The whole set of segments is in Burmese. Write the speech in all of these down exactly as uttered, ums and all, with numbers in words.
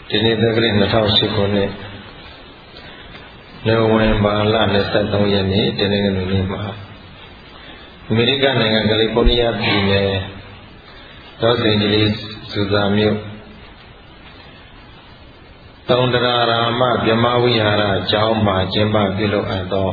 ဒီနေ့သက္ကရာ၂၀၀၈ခုနှစ်နိုဝင်ဘာလ၂၃ရက်နေ့တနင်္ဂနွေနေ့မှာအမေရိကန်နိုင်ငံကယ်လီဖိုးနီးယားပြည်နယ်လော့စ်အိန်ဂျလိစ်ဇူဇာမြို့တောင်တရာရာမဗြဟ္မဝိဟာရကျောင်းမှာကျင်းပပြုလုပ်အပ်သော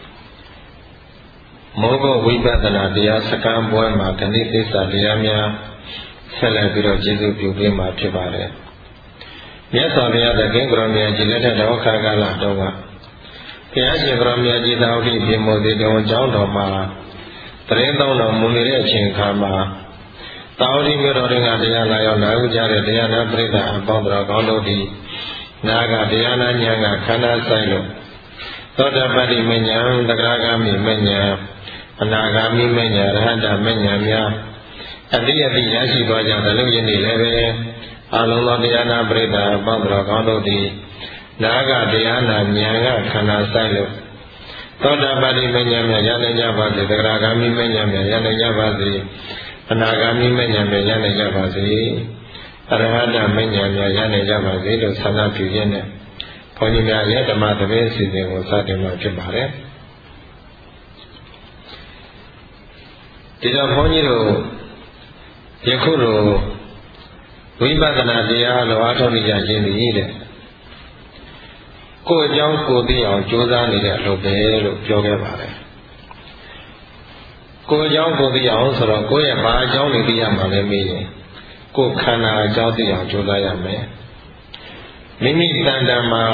မောဂဝိပဿနာတရားစခန်းပွဲမှာဂဏိသစ္စာတရားများဆက်လက်ပြီးတော့ကျေးဇူးပြုပေးမှာဖြစ်ပါတယ်။မြတ်စွာဘုရားသခင်ကရောမြတ်ကြီးလက်ထက်တော်ခါကာလတော်ကဘုရားရှင်ကရောမြတ်ကြီးသာဝတိပြေမောတိတော်ကျောင်းတော်မှာတရင်တောင်းတော်မူနေတဲ့အချိန်ခါမှာသာဝတိမြို့တော်တွင်ကတရားလာရောက်နာယူကြတဲ့တရားနာပရိသတ်အပေါင်းတော်ကောင်းတို့သည်နာကတရားနာဉာဏ်ကခန္ဓာဆိုင်လို့သောတာပတ္တိမဉ္ဇဉ်သဂရဂามိမဉ္ဇဉ်အနာဂามိမဉ္ဇဉ်ရဟန္တာမဉ္ဇဉ်များအတိအတိရရှိသွားကြတယ်လို့ယနေ့လည်းပဲအလုံးစုံတရားနာပရိသတ်အပေါင်းတော်ကောင်းတို့သည်နာကတရားနာဉာဏ်ကခန္ဓာဆိုင်လို့သောတာပတ္တိမဉ္ဇဉ်များရနိုင်ကြပါစေသဂရဂามိမဉ္ဇဉ်များရနိုင်ကြပါစေအနာဂามိမဉ္ဇဉ်များရနိုင်ကြပါစေအရဟတမဉ္ဇဉ်များရနိုင်ကြပါစေလို့ဆန္ဒပြုရင်းနဲ့ဘုန်းကြီးများရဲ့ဓမ္မသဘင်အစီအစဉ်ကိုစတင်မှာဖြစ်ပါတယ်ဒီတော့ဘုန်းကြီးတို့ယခုလိုဝိပဿနာတရားလိုအားထုတ်နေကြခြင်းသည်တဲ့ကိုယ်အကြောင်းကိုယ်သိအောင်ကြိုးစားနေတဲ့အလုပ်ပဲလို့ပြောခဲ့ပါတယ်ကိုယ်အကြောင်းကိုယ်သိအောင်ဆိုတော့ကိုယ့်ရဲ့ဘာအကြောင်းတွေသိရမှာလဲမေးရင်ကိုယ်ခန္ဓာအကြောင်းသိအောင်ကြိုးစားရမယ်မိမိတန်တန်မှာ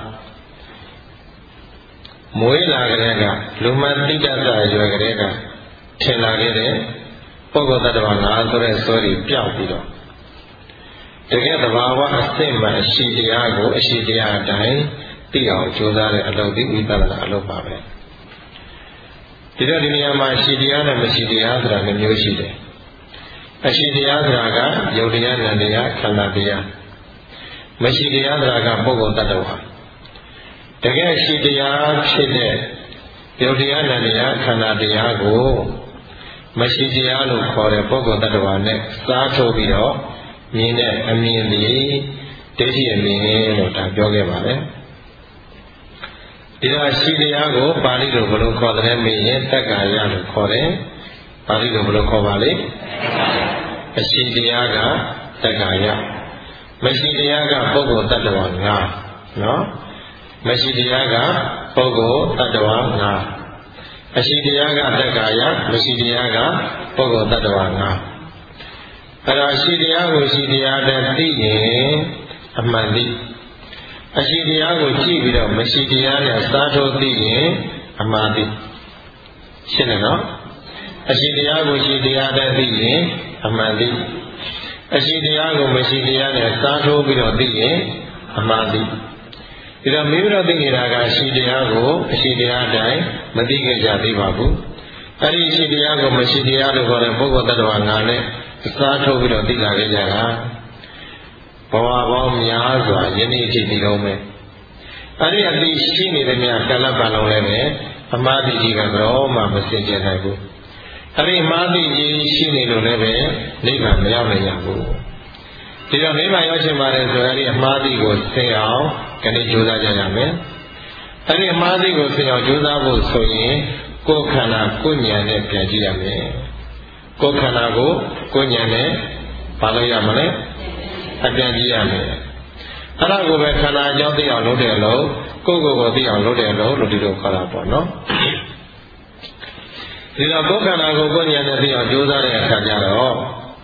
မွေးလာကြတဲ့ကလူမသိတတ်တဲ့ရွယ်ကလေးကထင်လာခဲ့တဲ့ပုဂ္ဂိုလ်တ attva ငါဆိုတဲ့စွဲတွေပျောက်ပြီးတော့တကယ်သဘာဝအစစ်မှန်အရှိတရားကိုအရှိတရားအတိုင်းသိအောင်ကြိုးစားတဲ့အလုပ်ဒီဝိပဿနာအလုပ်ပါပဲဒီတော့ဒီနေရာမှာရှိတရားနဲ့မရှိတရားဆိုတာနှစ်မျိုးရှိတယ်အရှိတရားဆိုတာကယုတ်တရားနံတရားခန္ဓာတရားမရှိတရားဆိုတာကပုဂ္ဂိုလ်တ attva တကယ်ရှိတရားဖြစ်တဲ့ယုတ်တရားနံတရားခန္ဓာတရားကိုမရှိတရားလို့ခေါ်တဲ့ပုဂ္ဂိုလ်တ attva နဲ့စားထုတ်ပြီးတော့မြင်တဲ့အမြင်သည်ဒိဋ္ဌိအမြင်လို့ဒါပြောခဲ့ပါတယ်ဒီတော့ရှိတရားကိုပါဠိလိုဘယ်လိုခေါ်တယ်မေးရင်တက္ကာယလို့ခေါ်တယ်ပါဠိလိုဘယ်လိုခေါ်ပါလဲအရှိတရားကတက္ကာယမရှိတရားကပုဂ္ဂိုလ်တ attva ငါနော်မရှိတရားကပုဂ္ဂိုလ်တ attva ငါအရှိတရားကတက္ကာယမရှိတရားကပုဂ္ဂိုလ်တ attva ငါအဲ့တော့ရှိတရားကိုရှိတရားတည်းသိရင်အမှန်သိအရှိတရားကိုကြည့်ပြီးတော့မရှိတရားနဲ့စားထိုးသိရင်အမှားသိရှင်းတယ်နော်အရှိတရားကိုရှိတရားတည်းသိရင်အမှန်သိအရှိတရားကိုမရှိတရားနဲ့စားထိုးပြီးတော့သိရင်အမှားသိဒီတော့မိမိတို့သိနေတာကအရှိတရားကိုအရှိတရားတိုင်းမသိခဲ့ကြသေးပါဘူးအဲ့ဒီအရှိတရားကိုမရှိတရားလို့ခေါ်တဲ့ပုဂ္ဂိုလ်တ attva ငါနဲ့စားထုတ်ပြီးတော့သိလာခဲ့ကြတာဘဝပေါင်းများစွာယနေ့အထိဒီလုံးပဲအဲ့ဒီအသိရှိနေတဲ့များကလပ်ပါလုံးလည်းပဲအမှားသိကြီးကတော့မှမစင်ကြယ်နိုင်ဘူးအဲ့ဒီအမှားသိကြီးရှိနေလို့လည်းပဲနိဗ္ဗာန်မရောက်နိုင်ရဘူးဒီတော့နိဗ္ဗာန်ရောက်ချင်ပါတယ်ဆိုရင်အဲ့ဒီအမှားသိကိုဆင်အောင်ခဏကြိုးစားကြရမယ်အဲ့ဒီအမှားသိကိုဆင်အောင်ကြိုးစားဖို့ဆိုရင်ကိုယ်ခန္ဓာကိုယ်ဉာဏ်နဲ့ပြန်ကြည့်ရမယ်ကိုယ်ခန္ဓာကိုကိုယ်ဉာဏ်နဲ့ပါလို့ရမလဲအပြန်ကြည့်ရမယ်အဲ့ဒါကိုပဲခန္ဓာအကြောင်းသိအောင်လုပ်တယ်လို့ကိုယ်ကိုယ်ကိုသိအောင်လုပ်တယ်လို့လို့ဒီလိုခေါ်တာပေါ့နော်ဒီတော့ကိုယ်ခန္ဓာကိုကိုယ်ဉာဏ်နဲ့သိအောင်ကြိုးစားတဲ့အခါကျတော့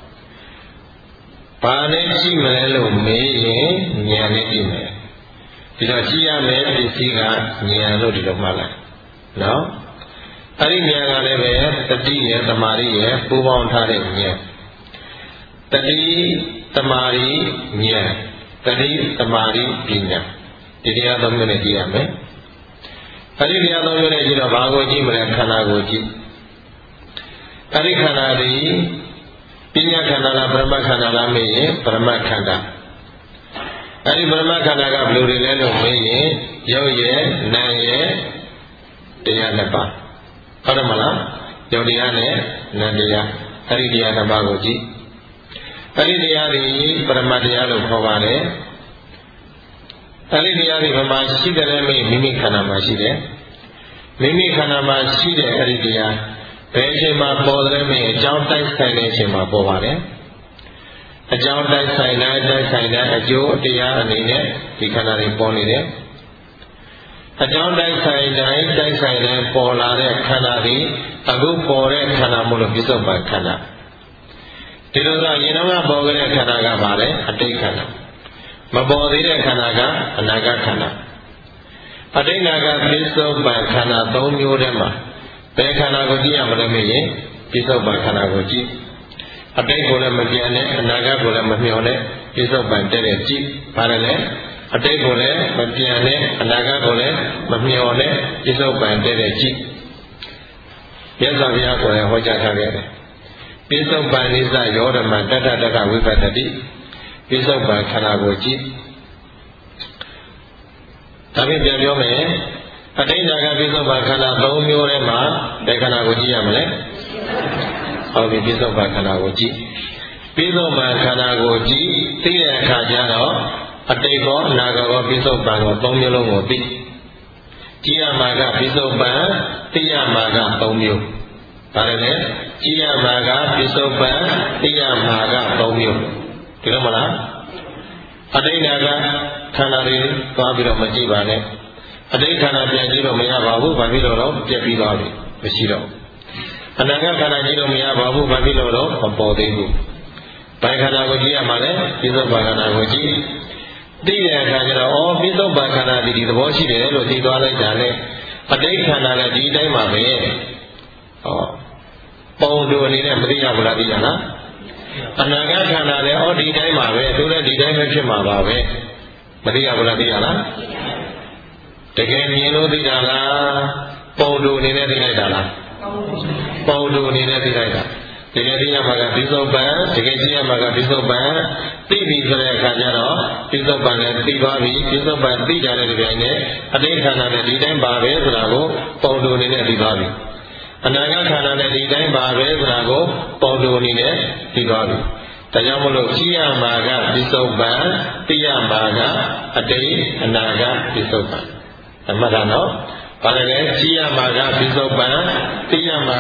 ဘာနဲ့ကြည့်မလဲလို့မေးရင်ဉာဏ်နဲ့ကြည့်မယ်ဒီတော့ကြည့်ရမယ်ပစ္စည်းကဉာဏ်လို့ဒီလိုမှတ်လိုက်နော်အဲ့ဒီဉာဏ်ကလည်းပဲတတိယသမာဓိရဲ့ပူပေါင်းထားတဲ့ဉာဏ်တတိသမာဓိဉာဏ်တတိသမာဓိပညာဒီတရားသုံးမျိုးနဲ့ကြည့်ရမယ်အဲ့ဒီတရားသုံးမျိုးနဲ့ကြည့်တော့ဘာကိုကြည့်မလဲခန္ဓာကိုကြည့်အဲ့ဒီခန္ဓာဒီပညာခန္ဓာလားပရမခန္ဓာလားမေးရင်ပရမခန္ဓာအဲ့ဒီပရမခန္ဓာကဘယ်လိုတွေလဲလို့မေးရင်ရုပ်ရဲ့နာမ်ရဲ့တရားနှစ်ပါးဟုတ်တယ်မလားယုတ်တရားနဲ့နံတရားအဲ့ဒီတရားနှစ်ပါးကိုကြည့်အဲ့ဒီတရားတွေပရမတ်တရားလို့ခေါ်ပါတယ်အဲ့ဒီတရားတွေဘယ်မှာရှိတယ်လဲမိမိခန္ဓာမှာရှိတယ်မိမိခန္ဓာမှာရှိတဲ့အဲ့ဒီတရားဘယ်အချိန်မှာပေါ်တယ်မိအကြောင်းတိုက်ဆိုင်တဲ့အချိန်မှာပေါ်ပါတယ်အကြောင်းတိုက်ဆိုင်တဲ့တိုက်ဆိုင်တဲ့အကျိုးတရားအနေနဲ့ဒီခန္ဓာတွေပေါ်နေတယ်အကြောင်းတိုက်ဆိုင်တိုင်းတိုက်ဆိုင်တဲ့ပေါ်လာတဲ့ခန္ဓာတွေအခုပေါ်တဲ့ခန္ဓာမို့လို့ပြစ္ဆုတ်ပန်ခန္ဓာဒီလိုဆိုရင်တော့ပေါ်ခဲ့တဲ့ခန္ဓာကပါလေအတိတ်ခန္ဓာမပေါ်သေးတဲ့ခန္ဓာကအနာဂတ်ခန္ဓာအတိတ်နာကပြစ္ဆုတ်ပန်ခန္ဓာ၃မျိုးထဲမှာဘယ်ခန္ဓာကိုကြည့်ရမလဲမင်းရင်ပြစ္ဆုတ်ပန်ခန္ဓာကိုကြည့်အတိတ်ကိုလည်းမပြန်နဲ့အနာဂတ်ကိုလည်းမမျှော်နဲ့ပြစ္ဆုတ်ပန်တဲ့ကြည့်ပါတယ်လေအတိတ်ကိုလည်းမပြန်နဲ့အနာဂတ်ကိုလည်းမမျှော်နဲ့ပြစ္ဆုတ်ပန်တဲ့ကြည့်မြတ်စွာဘုရားကိုယ်ဟောကြားထားခဲ့တယ်ပြစ္ဆုတ်ပန်နိစ္စယောဓမ္မတတ္တတတဝိပတ္တိပြစ္ဆုတ်ပန်ခန္ဓာကိုကြည့်ဒါဖြင့်ပြန်ပြောမယ်အတိတ်နာကပြစ္ဆုတ်ပန်ခန္ဓာ၃မျိုးထဲမှာဘယ်ခန္ဓာကိုကြည့်ရမလဲဟုတ်ပြီပြစ္ဆုတ်ပန်ခန္ဓာကိုကြည့်ပြစ္ဆုတ်ပန်ခန္ဓာကိုကြည့်သိတဲ့အခါကျတော့အတိတ်ကောအနာဂတ်ကောပြစ္ဆုတ်ပန်ကော၃မျိုးလုံးကိုသိကြည့်ရမှာကပြစ္ဆုတ်ပန်သိရမှာက၃မျိုးဒါလည်းလေကြည့်ရမှာကပြစ္ဆုတ်ပန်သိရမှာက၃မျိုးဒီလိုမလားအတိတ်နာကခန္ဓာတွေသွားပြီးတော့မကြည့်ပါနဲ့အတိတ်ခန္ဓာပြန်ကြည့်လို့မရပါဘူးဘာဖြစ်လို့တော့ပြက်ပြီးသွားပြီမရှိတော့အနာဂတ်ခန္ဓာကြည့်လို့မရပါဘူးဘာဖြစ်လို့တော့မပေါ်သေးဘူးဘယ်ခန္ဓာကိုကြည့်ရမှာလဲပြစ္ဆုတ်ပန်ခန္ဓာကိုကြည့်သိတဲ့အခါကျတော့ဩပြစ္ဆုတ်ပန်ခန္ဓာဒီဒီသဘောရှိတယ်လို့သိသွားလိုက်တာလေအတိတ်ခန္ဓာလည်းဒီတိုင်းပါပဲဟောပုံတူအနေနဲ့မသိရဘူးလားသိရလားအနာဂတ်ခန္ဓာလည်းဩဒီတိုင်းပါပဲသူလည်းဒီတိုင်းပဲဖြစ်မှာပါပဲမသိရဘူးလားသိရလားတကယ်မြင်လို့သိတာလားပုံတူအနေနဲ့သိလိုက်တာလားပုံတူအနေနဲ့သိလိုက်တာတကယ်သိရမှာကပြစ္ဆုတ်ပန်တကယ်သိရမှာကပြစ္ဆုတ်ပန်သိပြီဆိုတဲ့အခါကျတော့ပြစ္ဆုတ်ပန်လည်းသိသွားပြီပြစ္ဆုတ်ပန်သိကြတဲ့ဒီတိုင်းနဲ့အတိတ်ခန္ဓာနဲ့ဒီတိုင်းပါပဲဆိုတာကိုပုံတူအနေနဲ့သိသွားပြီအနာဂတ်ခန္ဓာနဲ့ဒီတိုင်းပါပဲဆိုတာကိုပုံတူအနေနဲ့သိသွားပြီဒါကြောင့်မလို့ကြည့်ရမှာကပြစ္ဆုတ်ပန်သိရမှာကအတိတ်အနာဂတ်ပြစ္ဆုတ်ပန်အမှန်တော့နော်ဘာလဲကြည့်ရမှာကပြစ္ဆုတ်ပန်သိရမှာ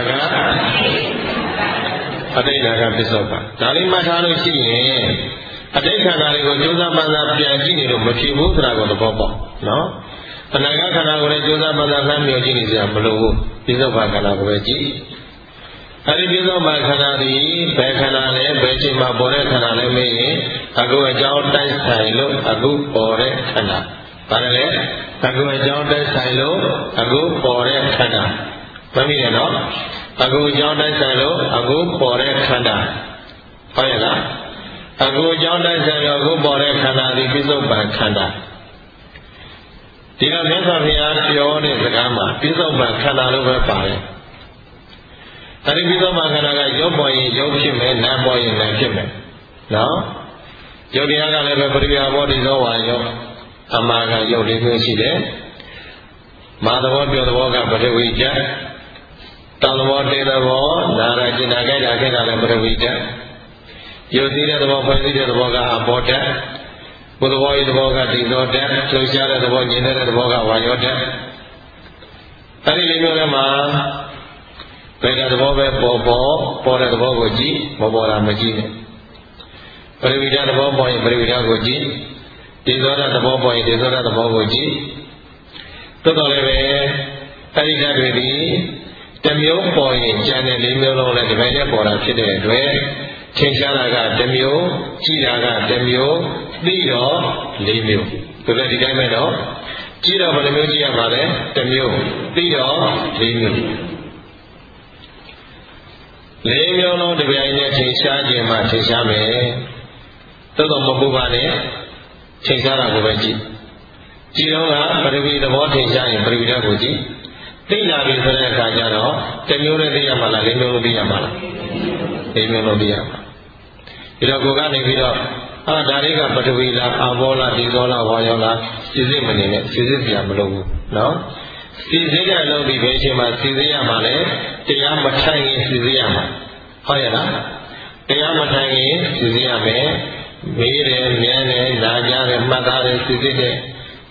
ကအတိတ်နာကပြစ္ဆုတ်ပန်ဒါလေးမှတ်ထားလို့ရှိရင်အတိတ်ခန္ဓာတွေကိုကြိုးစားပန်းစားပြန်ကြည့်နေလို့မဖြစ်ဘူးဆိုတာကိုသဘောပေါက်နော်အနာဂတ်ခန္ဓာကိုလည်းကြိုးစားပန်းစားလှမ်းမြော်ကြည့်နေစရာမလိုဘူးပြစ္ဆုတ်ပန်ခန္ဓာကိုပဲကြည့်အဲဒီပြစ္ဆုတ်ပန်ခန္ဓာဒီဘယ်ခန္ဓာလဲဘယ်ချိန်မှာပေါ်တဲ့ခန္ဓာလဲမေးရင်အခုအကြောင်းတိုက်ဆိုင်လို့အခုပေါ်တဲ့ခန္ဓာဘာလဲအခုအကြောင်းတိုက်ဆိုင်လို့အခုပေါ်တဲ့ခန္ဓာမမိတယ်နော်အခုအကြောင်းတိုက်ဆိုင်လို့အခုပေါ်တဲ့ခန္ဓာဟုတ်ရဲ့လားအခုအကြောင်းတိုက်ဆိုင်လို့အခုပေါ်တဲ့ခန္ဓာဒီပြစ္ဆုတ်ပန်ခန္ဓာဒီကမြတ်စွာဘုရားပြောတဲ့စကားမှာပြစ္ဆုတ်ပန်ခန္ဓာလို့ပဲပါတယ်အဲဒီပြစ္ဆုတ်ပန်ခန္ဓာကရုပ်ပေါ်ရင်ရုပ်ဖြစ်မယ်နာမ်ပေါ်ရင်နာမ်ဖြစ်မယ်နော်ရုပ်တရားကလည်းပဲပရိယာဘောဓိသောဝါယောအမှားကရုပ်လေးမျိုးရှိတယ်မာသဘောပြောသဘောကပထဝီဓာတ်တန်သဘောတေသဘောနာရကျင်နာကြိုက်တာခဲ့တာလည်းပထဝီဓာတ်ရုပ်သိတဲ့သဘောဖွဲ့စည်းတဲ့သဘောကအဘောဓာတ်ဘုသဘောဤသဘောကဒီသောဓာတ်လှုပ်ရှားတဲ့သဘောညင်တဲ့သဘောကဝါယောဓာတ်အဲဒီလေးမျိုးထဲမှာဘယ်ကသဘောပဲပေါ်ပေါ်ပေါ်တဲ့သဘောကိုကြည့်မပေါ်တာမကြည့်နဲ့ပထဝီဓာတ်သဘောပေါ်ရင်ပထဝီဓာတ်ကိုကြည့်ဒီသောဓာတ်သဘောပေါ်ရင်ဒီသောဓာတ်သဘောကိုကြည့်တော်တော်လည်းပဲအဲဒီဓာတ်တွေဒီတမျိုးပေါ်ရင်ကျန်တဲ့လေးမျိုးလုံးလည်းဒီပိုင်းနဲ့ပေါ်တာဖြစ်တဲ့အတွက်ထင်ရှားတာကတမျိုးကြည့်တာကတမျိုးသိတော့လေးမျိုးဒါပဲဒီတိုင်းပဲတော့ကြည့်တော့ဘယ်လိုမျိုးကြည့်ရမှာလဲတမျိုးသိတော့လေးမျိုးလေးမျိုးလုံးဒီပိုင်းနဲ့ထင်ရှားခြင်းမှထင်ရှားမယ်တော်တော်မဟုတ်ပါနဲ့ထင်ရှားတာကိုပဲကြည့်ကြည့်တော့ကပထဝီသဘောထင်ရှားရင်ပထဝီဓာတ်ကိုကြည့်သိလာပြီဆိုတဲ့အခါကျတော့တမျိုးနဲ့သိရမှာလားလေးမျိုးလို့သိရမှာလားလေးမျိုးလို့သိရမှာဒီတော့ကိုကနေပြီးတော့အာဒါလေးကပထဝီလားအာဘောလားဒီသောလားဝါယောလားစစ်စစ်မနေနဲ့စစ်စစ်စရာမလိုဘူးနော်စစ်စစ်တဲ့အလုပ်ဒီဘယ်အချိန်မှာစစ်စစ်ရမှာလဲတရားမထိုင်ရင်စစ်စစ်ရမှာဟုတ်ရဲ့လားတရားမထိုင်ရင်စစ်စစ်ရမယ်မေးတယ်မြန်းတယ်နားကြတယ်မှတ်သားတယ်စစ်စစ်တယ်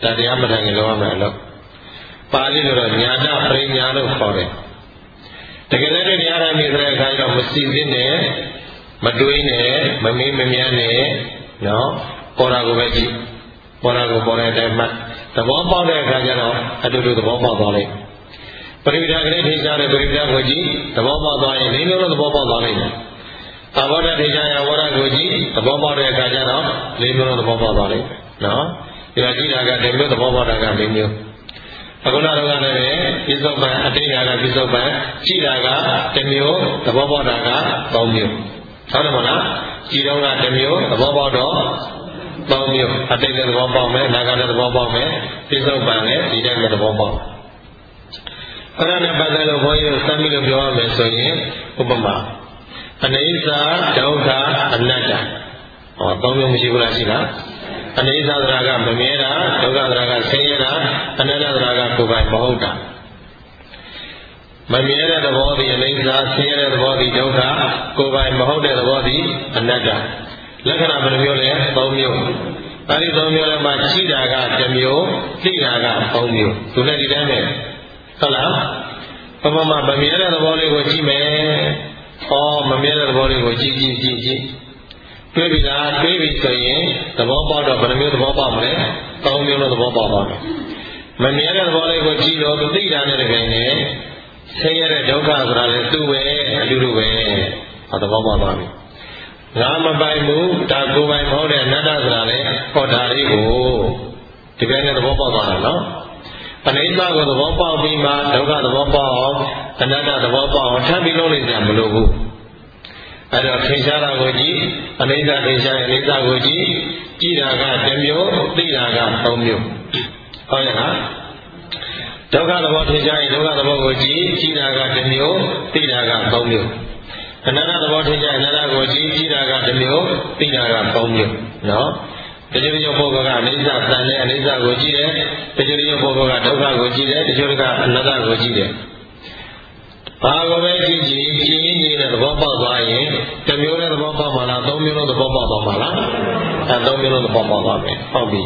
ဒါတရားမထိုင်ခင်လုပ်ရမယ်လို့ပါဠိလိုတော့ညာနာပရိညာလို့ခေါ်တယ်တကယ်လည်းတရားရမယ်ဆိုတဲ့အခါကျတော့မစီစစ်နဲ့မတွေးနဲ့မမင်းမမြန်းနဲ့နော်ပေါ်တာကိုပဲကြည့်ပေါ်တာကိုပေါ်တဲ့အတိုင်းမှသဘောပေါက်တဲ့အခါကျတော့အတူတူသဘောပေါက်သွားလိမ့်ပရိဒါကလေးထိရှားတဲ့ပရိဒါကိုကြည့်သဘောပေါက်သွားရင်လေးမျိုးလုံးသဘောပေါက်သွားလိမ့်မယ်သဘောတထိရှားရဝရကိုကြည့်သဘောပေါက်တဲ့အခါကျတော့လေးမျိုးလုံးသဘောပေါက်သွားလိမ့်မယ်နော်ဒီကကြည့်တာကဒီမျိုးသဘောပေါက်တာကလေးမျိုးအခုနကတော့လည်းပြစ္ဆုတ်ပံအတိတ်ကပြစ္ဆုတ်ပံကြည့်တာကတစ်မျိုးသဘောပေါက်တာကသုံးမျိုးဟုတ်တယ်မလားကြည်တော့ကတစ်မျိုးသဘောပေါက်တော့သုံးမျိုးအတိတ်လည်းသဘောပေါက်မယ်နာဂလည်းသဘောပေါက်မယ်ပြစ္ဆုတ်ပံလည်းဒီတိုင်းပဲသဘောပေါက်အဲ့ဒါနဲ့ပတ်သက်လို့ဘုန်းကြီးတို့စမ်းပြီးလို့ပြောရမယ်ဆိုရင်ဥပမာအနိစ္စဒုက္ခအနတ္တဟောသုံးမျိုးမရှိဘူးလားရှိလားအနိစ္စသရကမမြဲတာဒုက္ခသရကဆင်းရဲတာအနတ္တသရကကိုယ်ပိုင်မဟုတ်တာမမြဲတဲ့သဘောသည်အနိစ္စဆင်းရဲတဲ့သဘောသည်ဒုက္ခကိုယ်ပိုင်မဟုတ်တဲ့သဘောသည်အနတ္တလက္ခဏာဘယ်နှမျိုးလဲသုံးမျိုးအဲဒီသုံးမျိုးထဲမှာရှိတာကတစ်မျိုးသိတာကသုံးမျိုးသူလည်းဒီတိုင်းပဲဟုတ်လားဘုမမမမြဲတဲ့သဘောလေးကိုကြည့်မယ်ဩမမြဲတဲ့သဘောလေးကိုကြည့်ကြည့်ကြည့်ကြည့်တွေးပြီလားတွေးပြီဆိုရင်သဘောပေါက်တော့ဘယ်နှမျိုးသဘောပေါက်မလဲသုံးမျိုးလုံးသဘောပေါက်ပါမယ်မမြဲတဲ့သဘောလေးကိုကြည့်လို့သိတာနဲ့တကယ်နဲ့ဆင်းရဲတဲ့ဒုက္ခဆိုတာလေသူ့ပဲအတူတူပဲဟောသဘောပေါက်သွားပြီငါမပိုင်ဘူးဒါကိုယ်ပိုင်မဟုတ်တဲ့အနတ္တဆိုတာလေဟောတာလေးကိုဒီကနေ့သဘောပေါက်သွားတာနော်အနိစ္စကိုသဘောပေါက်ပြီးမှဒုက္ခသဘောပေါက်အောင်အနတ္တသဘောပေါက်အောင်ထပ်ပြီးလုံးလိုက်ကြမလို့ဘူးအဲ့တော့ထင်ရှားတာကိုကြည့်အနိစ္စထင်ရှားရင်အနိစ္စကိုကြည့်ကြည့်တာကတစ်မျိုးသိတာကသုံးမျိုးဟုတ်ရဲ့လားဒုက္ခသဘောထင်ရှားရင်ဒုက္ခသဘောကိုကြည့်ကြည့်တာကတစ်မျိုးသိတာကသုံးမျိုးအနတ္တသဘောထင်ရှားရင်အနတ္တကိုကြည့်ကြည့်တာကတစ်မျိုးသိတာကသုံးမျိုးနော်တချို့တချို့ပုဂ္ဂိုလ်ကအနိစ္စတန်တဲ့အနိစ္စကိုကြည့်တယ်တချို့တချို့ပုဂ္ဂိုလ်ကဒုက္ခကိုကြည့်တယ်တချို့ကအနတ္တကိုကြည့်တယ်ဘာကိုပဲကြည့်ကြည့်ကြည့်ရင်းကြီးတဲ့သဘောပေါက်သွားရင်တစ်မျိုးနဲ့သဘောပေါက်မှာလားသုံးမျိုးလုံးသဘောပေါက်သွားမှာလားအဲသုံးမျိုးလုံးသဘောပေါက်သွားမယ်ဟုတ်ပြီ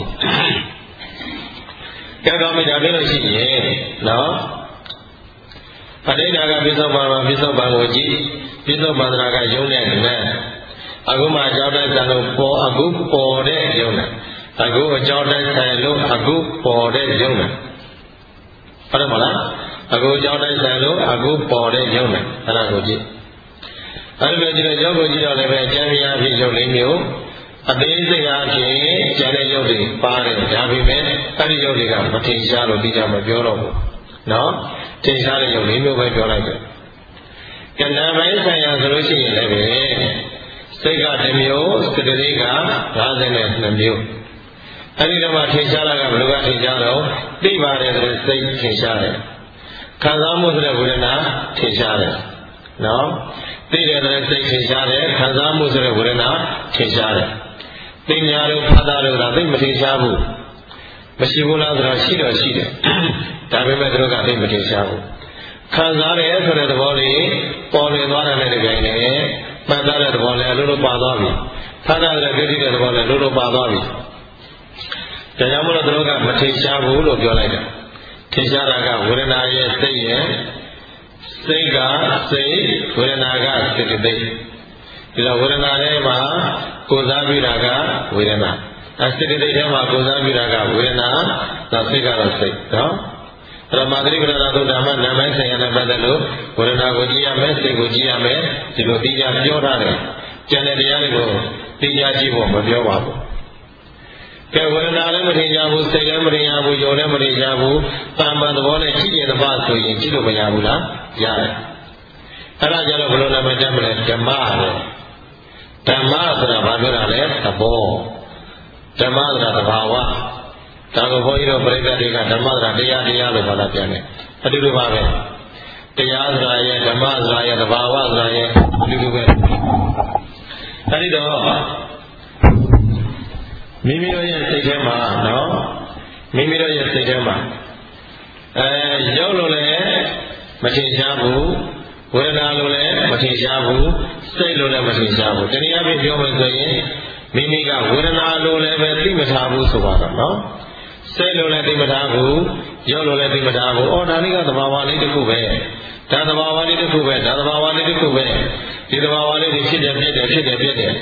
ကြတော့မိတာပြောလို့ရှိရင်နော်အတိတ်ကပြစ္ဆုတ်ပံမှာပြစ္ဆုတ်ပံကိုကြည့်ပြစ္ဆုတ်ပံသရကယုံတဲ့နဲ့အခုမှအကြောင်းတိုင်းဆိုင်လို့ပေါ်အခုပေါ်တဲ့ယုံနဲ့အခုအကြောင်းတိုင်းဆိုင်လို့အခုပေါ်တဲ့ယုံနဲ့ဟုတ်တယ်မလားအခုအကြောင်းတိုင်းဆိုင်လို့အခုပေါ်တဲ့ယုံနဲ့အဲ့ဒါကိုကြည့်အဲ့ဒီလိုကြည့်တော့ယုံကိုကြည့်တော့လည်းပဲအကျဉ်းများဖြစ်ယုံလေးမျိုးအသေးစိတ်အားဖြင့်ကျန်တဲ့ယုံတွေပါတယ်ဒါပေမဲ့အဲ့ဒီယုံတွေကမထင်ရှားလို့ဒီကြမပြောတော့ဘူးနော်ထင်ရှားတဲ့ယုံလေးမျိုးပဲပြောလိုက်တယ်ကဏ္ဍပိုင်းဆိုင်ရာဆိုလို့ရှိရင်လည်းပဲစိတ်ကတစ်မျိုးစတတိက၅၂မျိုးအဲ့ဒီတော့မှထင်ရှားတာကဘယ်လိုကထင်ရှားတော့သိပါတယ်ဆိုတဲ့စိတ်ထင်ရှားတယ်ခံစားမှုဆိုတဲ့ဝေဒနာထင်ရှားတယ်နော်သိတယ်ဆိုတဲ့စိတ်ထင်ရှားတယ်ခံစားမှုဆိုတဲ့ဝေဒနာထင်ရှားတယ်သိညာတို့ဖတ်တာတို့ကသိမထင်ရှားဘူးမရှိဘူးလားဆိုတော့ရှိတော့ရှိတယ်ဒါပေမဲ့တို့ကသိမထင်ရှားဘူးခံစားတယ်ဆိုတဲ့သဘောလေးပေါ်လွင်သွားတဲ့တကယ်နဲ့မှတ်သားတဲ့သဘောလည်းအလိုလိုပါသွားပြီဖတ်တာတဲ့ဒိဋ္ဌိတဲ့သဘောလည်းအလိုလိုပါသွားပြီဒါကြောင့်မလို့တို့ကမထင်ရှားဘူးလို့ပြောလိုက်တာထင်ရှားတာကဝေဒနာရဲ့စိတ်ရဲ့စိတ်ကစိတ်ဝေဒနာကစိတ်တိတ်ဒီတော့ဝေဒနာထဲမှာကိုယ်စားပြီးတာကဝေဒနာအဲစိတ်တိတ်ထဲမှာကိုယ်စားပြီးတာကဝေဒနာဒါစိတ်ကတော့စိတ်နော်အဲ့တော့မာသရိပဒနာသုဒ္ဓမှာနာမည်ဆိုင်ရာနဲ့ပတ်သက်လို့ဝေဒနာကိုကြည့်ရမယ်စိတ်ကိုကြည့်ရမယ်ဒီလိုသိကြပြောထားတယ်ကျန်တဲ့တရားတွေကိုသိကြကြည့်ဖို့မပြောပါဘူးကဲဝေဒနာလည်းမထင်ကြဘူးစိတ်လည်းမထင်ရဘူးယုံလည်းမထင်ကြဘူးတာမန်သဘောနဲ့ကြည့်ရတဲ့ဘာဆိုရင်ကြည့်လို့မရဘူးလားရတယ်အဲ့ဒါကြတော့ဘယ်လိုနာမည်တက်မလဲဓမ္မလေဓမ္မဆိုတာဘာပြောတာလဲသဘောဓမ္မဆိုတာသဘာဝဒါကိုဘုန်းကြီးတို့ပြိဿတွေကဓမ္မဆိုတာတရားတရားလို့ပြောတာပြန်တယ်အတူတူပါပဲတရားဆိုတာရဲ့ဓမ္မဆိုတာရဲ့သဘာဝဆိုတာရဲ့အတူတူပဲအဲဒီတော့မိမိတို့ရဲ့စိတ်ထဲမှာနော်မိမိတို့ရဲ့စိတ်ထဲမှာအဲရုပ်လို့လည်းမထင်ရှားဘူးဝေဒနာလို့လည်းမထင်ရှားဘူးစိတ်လို့လည်းမထင်ရှားဘူးတနည်းအားဖြင့်ပြောမယ်ဆိုရင်မိမိကဝေဒနာလို့လည်းပဲသိမထားဘူးဆိုပါတော့နော်စိတ်လိုလည်းသိမထားဘူးရုပ်လိုလည်းသိမထားဘူးအော်ဒါလေးကသဘာဝလေးတစ်ခုပဲဒါသဘာဝလေးတစ်ခုပဲဒါသဘာဝလေးတစ်ခုပဲဒီသဘာဝလေးတွေဖြစ်တယ်ပြည့်တယ်ဖြစ်တယ်ပြည့်တယ်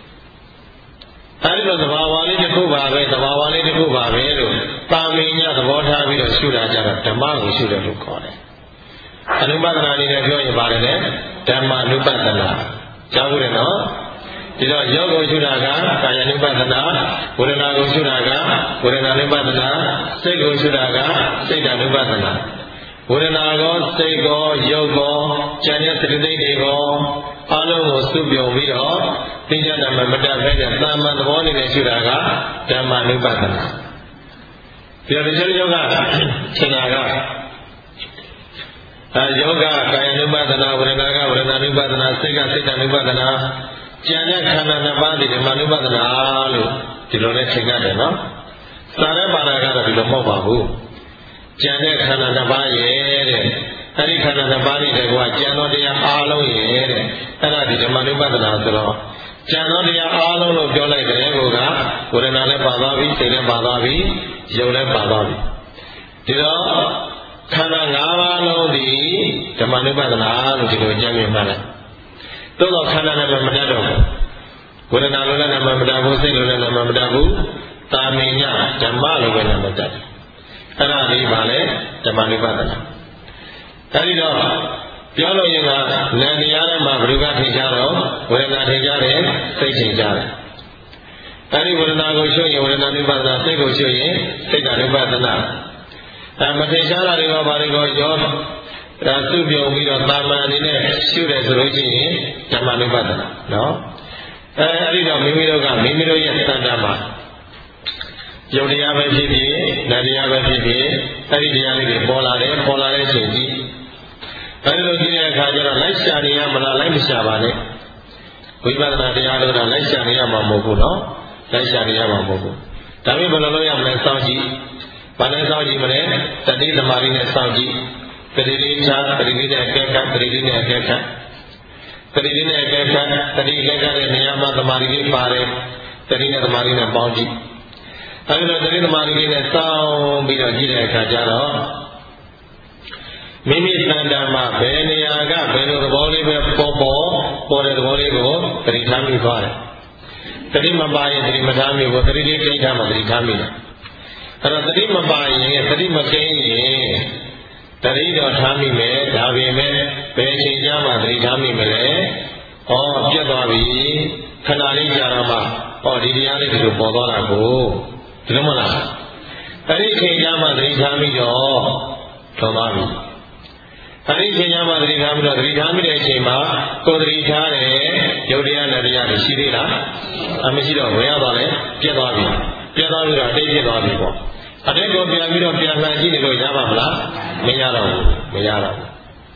အဲဒီလိုသဘာဝလေးတစ်ခုပါပဲသဘာဝလေးတစ်ခုပါပဲလို့တာမင်ညသဘောထားပြီးတော့ရှုတာကြတော့ဓမ္မကိုရှုတယ်လို့ခေါ်တယ်အနုပဒနာလေးနဲ့ပြောရင်ပါတယ်လေဓမ္မအနုပဒနာကြားဘူးလေနော်ဒီတော့ယောဂကိုရှုတာကကာယ ानु ပဒနာဝေဒနာကိုရှုတာကဝေဒနာ ानु ပဒနာစိတ်ကိုရှုတာကစိတ် ानु ပဒနာဝေဒနာကောစိတ်ကောယုတ်ကောဉာဏ်နဲ့သတိသိတွေကိုအလုံးကိုစုပြုံပြီးတော့သင်္ကြန်နာမမတတ်ဖဲတဲ့သာမန်သဘောနဲ့ရှုတာကဓမ္မ ानु ပဒနာဒီတော့ဒီလိုယောဂသင်္နာကအဲယောဂကာယ ानु ပဒနာဝေဒနာကဝေဒနာ ानु ပဒနာစိတ်ကစိတ် ानु ပဒနာကျန်တဲ့ခန္ဓာနှစ်ပါးဒီဓမ္မ ानु ပဒနာလို့ဒီလိုနဲ့သင်ရတယ်နော်စာရပါဏကတော့ဒီလိုမဟုတ်ပါဘူးကျန်တဲ့ခန္ဓာနှစ်ပါးရဲ့တဲ့အဲဒီခန္ဓာနှစ်ပါးတွေတကွာကျန်သောတရားအားလုံးရဲ့တဲ့အဲ့ဒါဒီဓမ္မ ानु ပဒနာဆိုတော့ကျန်သောတရားအားလုံးလို့ပြောလိုက်တဲ့ကောကဝေဒနာလည်းပါသွားပြီစိတ်လည်းပါသွားပြီယုတ်လည်းပါသွားပြီဒီတော့ခန္ဓာ၅ပါးလုံးဒီဓမ္မ ानु ပဒနာလို့ဒီလိုကြံ့မြင်မှလိုက်သို့တော့ခန္ဓာနဲ့မတတ်တော့ဘူးဝေဒနာလိုလည်းနာမမတတ်ဘူးစိတ်လိုလည်းနာမမတတ်ဘူးတာမင်ညဓမ္မလိုပဲနာမတတ်တယ်အဲ့ဒါလေးပါလေဓမ္မ ानु ပဒနာအဲဒီတော့ပြောလို့ရင်ကနာတရားထဲမှာဘယ်သူကထင်ကြတော့ဝေဒနာထင်ကြတယ်စိတ်ထင်ကြတယ်အဲဒီဝေဒနာကိုရှုရင်ဝေဒနာ ानु ပဒနာစိတ်ကိုရှုရင်စိတ် ानु ပဒနာအဲမထင်ရှားတာတွေကဘာတွေကိုရောဒါစုပြုံပြီးတော့တာမန်အနေနဲ့ရှုတယ်ဆိုလို့ရှိရင်ဓမ္မ ानु ပဒနာနော်အဲအဲ့ဒီတော့မိမိတို့ကမိမိတို့ရဲ့စံတမ်းမှာယုတ်တရားပဲဖြစ်ဖြစ်နာတရားပဲဖြစ်ဖြစ်အဲ့ဒီတရားလေးတွေပေါ်လာတယ်ပေါ်လာတဲ့အချိန်ကြီးအဲ့ဒီလိုကြည့်တဲ့အခါကျတော့လိုက်ရှာနေရမလားလိုက်မရှာပါနဲ့ဝိပဿနာတရားလို့တော့လိုက်ရှာနေရမှာမဟုတ်ဘူးနော်လိုက်ရှာနေရမှာမဟုတ်ဘူးဒါပေမဲ့ဘယ်လိုလုပ်ရမလဲစောင့်ကြည့်ဘာနဲ့စောင့်ကြည့်မလဲတတိသမารိနဲ့စောင့်ကြည့်တတိလေးချာတတိလေးနဲ့အကဲခတ်တတိလေးနဲ့အကဲခတ်တတိလေးနဲ့အကဲခတ်တတိအကဲခတ်တဲ့နေရာမှာသမารိလေးပါတယ်တတိနဲ့သမารိနဲ့ပေါင်းကြည့်အဲဒီတော့တတိသမารိလေးနဲ့စောင့်ပြီးတော့ကြည့်တဲ့အခါကျတော့မိမိတန်တမ်းမှာဘယ်နေရာကဘယ်လိုသဘောလေးပဲပေါ်ပေါ်ပေါ်တဲ့သဘောလေးကိုတတိထားမိသွားတယ်တတိမပါရင်တတိမထားမိဘူးတတိလေးကိန်းထားမှတတိထားမိတယ်အဲတော့တတိမပါရင်တတိမကိန်းရင်တတိတော်ထားမိမယ်ဒါပေမဲ့ဘယ်ချိန်ကြမှာတတိထားမိမလဲဟောပြတ်သွားပြီခဏလေးကြာတော့မှဟောဒီတရားလေးဒီလိုပေါ်သွားတာကိုဒီလိုမလားအဲ့ဒီချိန်ကြမှာတတိထားမိတော့ထောင်သွားပြီအဲ့ဒီချိန်ကြမှာတတိထားမိတော့တတိထားမိတဲ့အချိန်မှာကိုယ်တတိထားတယ်ယုတ်တရားနဲ့တရားတွေရှိသေးလားအမရှိတော့ဝင်ရသွားတယ်ပြတ်သွားပြီပြတ်သွားပြီးတော့တိတ်ပြတ်သွားပြီပေါ့အတဲ့ကိုပြန်ပြီးတော့ပြန်လှန်ကြည့်နေလို့ရပါမလားမရတော့ဘူးမရတော့ဘူး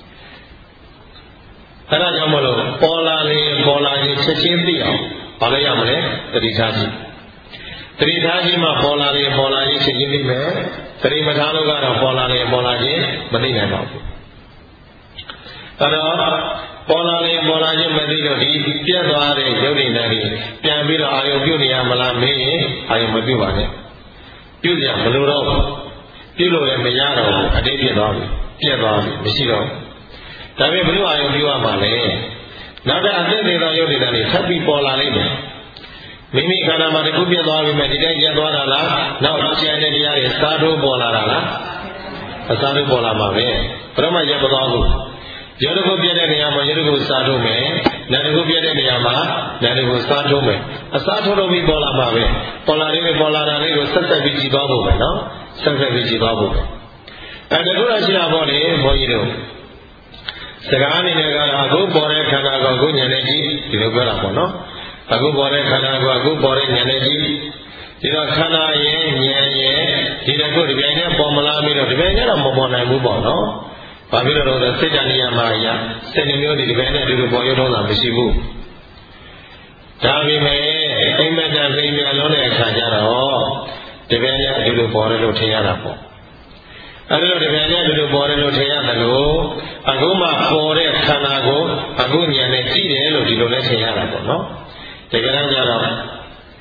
အဲဒါကြောင့်မလို့ပေါ်လာရင်ပေါ်လာရင်ချက်ချင်းသိအောင်ဘာလို့ရမလဲတတိထားကြည့်တတိထားကြည့်မှပေါ်လာရင်ပေါ်လာရင်ချက်ချင်းသိမယ်တတိမထားလို့ကတော့ပေါ်လာရင်ပေါ်လာရင်မသိနိုင်ပါဘူးအဲတော့ပေါ်လာရင်ပေါ်လာခြင်းမသိလို့ဒီပြတ်သွားတဲ့ယုတ်ဉာဏ်တွေပြန်ပြီးတော့အာယုံပြုနေရမလားမင်းရင်အာယုံမပြုပါနဲ့ပြုရမလို့တော့ပြုလို့လည်းမရတော့ဘူးအတိတ်ပြတ်သွားပြီပြတ်သွားပြီမရှိတော့ဒါပေမဲ့ဘယ်လိုအာရုံပြုရမှာလဲနောက်တဲ့အသက်သေးသောယုတ်ဉာဏ်တွေထပ်ပြီးပေါ်လာလိမ့်မယ်မိမိခန္ဓာမှာတစ်ခုပြတ်သွားပြီမဲ့ဒီတိုင်းပြတ်သွားတာလားနောက်ကျန်တဲ့တရားတွေစားထိုးပေါ်လာတာလားအစားထိုးပေါ်လာမှာပဲဘယ်တော့မှရပ်မသွားဘူးရုပ်တစ်ခုပြည့်တဲ့နေရာမှာရုပ်တစ်ခုစားထုတ်မယ်နာမ်တစ်ခုပြည့်တဲ့နေရာမှာနာမ်တစ်ခုစားထုတ်မယ်အစားထုတ်လို့ပြီးပေါ်လာမှာပဲပေါ်လာလေးပဲပေါ်လာတာလေးကိုဆက်ဆက်ပြီးကြည့်သွားဖို့ပဲနော်ဆက်ဆက်ပြီးကြည့်သွားဖို့ပဲအဲဒါတို့ရရှိတာပေါ့လေဘုန်းကြီးတို့စကားအနေနဲ့ကတော့အခုပေါ်တဲ့ခန္ဓာကိုအခုဉာဏ်နဲ့ကြည့်ဒီလိုပြောတာပေါ့နော်အခုပေါ်တဲ့ခန္ဓာကိုအခုပေါ်တဲ့ဉာဏ်နဲ့ကြည့်ဒီတော့ခန္ဓာရဲ့ဉာဏ်ရဲ့ဒီတစ်ခုဒီပြိုင်နဲ့ပေါ်မလာပြီးတော့ဒီပြိုင်နဲ့တော့မပေါ်နိုင်ဘူးပေါ့နော်ဘာဖြစ်လို့လဲစိတ်ဓာတ်နေရာမှာရစိတ်မျိုးဒီဒီပဲနဲ့ဒီလိုပေါ်ရုံထုံးတာမရှိဘူးဒါပေမဲ့အိမ်မက်တန်ပြင်းပြန်လုံးတဲ့အခါကျတော့ဒီပဲနဲ့ဒီလိုပေါ်တယ်လို့ထင်ရတာပေါ့အဲဒီလိုဒီပဲနဲ့ဒီလိုပေါ်တယ်လို့ထင်ရတယ်လို့အခုမှပေါ်တဲ့ခန္ဓာကိုအခုဉာဏ်နဲ့ကြည့်တယ်လို့ဒီလိုလဲထင်ရတာပေါ့နော်တကယ်တမ်းကျတော့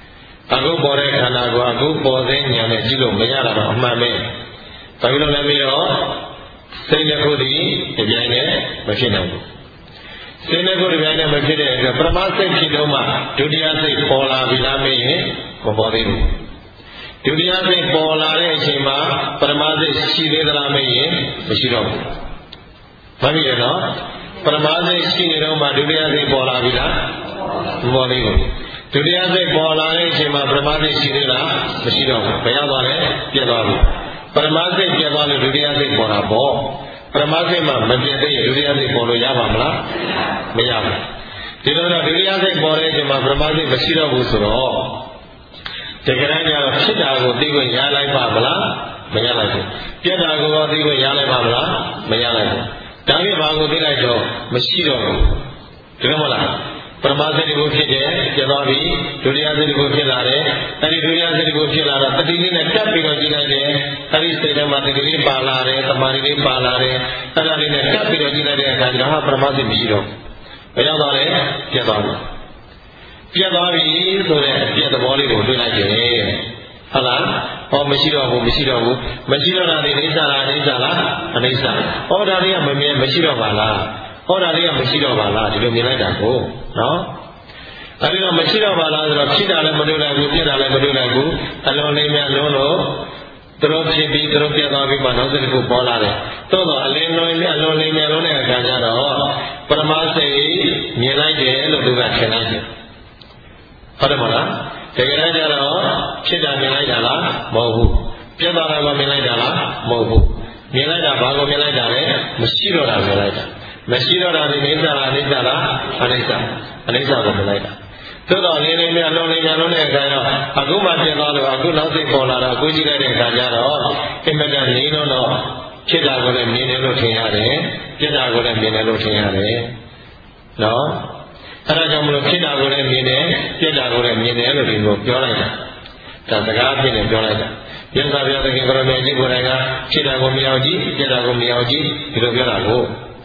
အခုပေါ်တဲ့ခန္ဓာကိုအခုပေါ်တဲ့ဉာဏ်နဲ့ကြည့်လို့မရတာတော့အမှန်ပဲဘာဖြစ်လို့လဲပြီးတော့စိတ်တစ်ခုတည်းဒီပြိုင်နဲ့မဖြစ်နိုင်ဘူးစိတ်တစ်ခုဒီပြိုင်နဲ့မဖြစ်တဲ့အတွက်ပရမစိတ်ဖြစ်တော့မှဒုတိယစိတ်ပေါ်လာပြီလားမေးရင်မပေါ်သေးဘူးဒုတိယစိတ်ပေါ်လာတဲ့အချိန်မှာပရမစိတ်ရှိသေးသလားမေးရင်မရှိတော့ဘူးဘာဖြစ်လဲနော်ပရမစိတ်ရှိနေတော့မှဒုတိယစိတ်ပေါ်လာပြီလားမပေါ်သေးဘူးဒုတိယစိတ်ပေါ်လာတဲ့အချိန်မှာပရမစိတ်ရှိသေးလားမရှိတော့ဘူးဘယ်ရောက်သွားလဲပြတ်သွားပြီပရမစိတ်ပြတ်သွားလို့ဒုတိယစိတ်ပေါ်တာပေါ့ပရမစိတ်မှာမပြတ်သေးရင်ဒုတိယစိတ်ပေါ်လို့ရပါမလားမရဘူးဒီလိုတော့ဒုတိယစိတ်ပေါ်တဲ့အချိန်မှာပရမစိတ်မရှိတော့ဘူးဆိုတော့တကယ်တမ်းကျတော့ဖြစ်တာကိုသိခွင့်ရလိုက်ပါမလားမရလိုက်ဘူးပြတ်တာကိုရောသိခွင့်ရလိုက်ပါမလားမရလိုက်ဘူးဒါပြင်ဘာကိုသိလိုက်တော့မရှိတော့ဘူးဒီလိုမဟုတ်လားပရမစိတ်ကိုဖြစ်တယ်ပြတ်သွားပြီဒုတိယစိတ်ကိုဖြစ်လာတယ်အဲဒီဒုတိယစိတ်ကိုဖြစ်လာတော့တတိလေးနဲ့တက်ပြီးတော့ကြည့်လိုက်တယ်အဲဒီစိတ်ထဲမှာတတိလေးပါလာတယ်တမာရီလေးပါလာတယ်အဲဒါလေးနဲ့တက်ပြီးတော့ကြည့်လိုက်တဲ့အခါကျတော့ဟာပရမစိတ်မရှိတော့ဘယ်ရောက်သွားလဲပြတ်သွားပြီပြတ်သွားပြီဆိုတဲ့အပြတ်သဘောလေးကိုတွေ့လိုက်တယ်ဟုတ်လားဟောမရှိတော့ဘူးမရှိတော့ဘူးမရှိတော့တာဒီအိဋ္ဌာလားအိဋ္ဌာလားအနိစ္စဟောဒါလေးကမမြင်မရှိတော့ပါလားဟောဒါလေးကမရှိတော့ပါလားဒီလိုမြင်လိုက်တာကိုနော်အဲဒီတော့မရှိတော့ပါလားဆိုတော့ဖြစ်တာလည်းမတွေ့လိုက်ဘူးပြတ်တာလည်းမတွေ့လိုက်ဘူးအလုံးလေးများလုံးလို့သူတို့ဖြစ်ပြီးသူတို့ပြတ်သွားပြီးမှနောက်တစ်ခုပေါ်လာတယ်သို့တော့အလင်းလုံးလေးအလုံးလေးများလုံးတဲ့အခါကျတော့ပရမစိတ်မြင်လိုက်တယ်လို့သူကထင်လိုက်တယ်ဟုတ်တယ်မလားတကယ်တမ်းကျတော့ဖြစ်တာမြင်လိုက်တာလားမဟုတ်ဘူးပြတ်သွားတာကမြင်လိုက်တာလားမဟုတ်ဘူးမြင်လိုက်တာဘာကိုမြင်လိုက်တာလဲမရှိတော့တာမြင်လိုက်တာမရှိတော့တာဒီအိဋ္ဌာလားအိဋ္ဌာလားအနိစ္စအနိစ္စကိုမြင်လိုက်တာသို့တော့လေးလေးများလုံးလေးများလုံးတဲ့အခါတော့အခုမှပြတ်သွားလို့အခုနောက်စိတ်ပေါ်လာတော့အခုကြည့်လိုက်တဲ့အခါကျတော့အင်မတန်နေလို့တော့ဖြစ်တာကိုလည်းမြင်တယ်လို့ထင်ရတယ်ပြတ်တာကိုလည်းမြင်တယ်လို့ထင်ရတယ်နော်အဲဒါကြောင့်မလို့ဖြစ်တာကိုလည်းမြင်တယ်ပြတ်တာကိုလည်းမြင်တယ်လို့ဒီလိုပြောလိုက်တာဒါစကားဖြစ်နေပြောလိုက်တာမြတ်စွာဘုရားသခင်ကရောမြတ်ကြီးကိုယ်တိုင်ကဖြစ်တာကိုမြင်အောင်ကြည့်ပြတ်တာကိုမြင်အောင်ကြည့်ဒီလိုပြောတာကို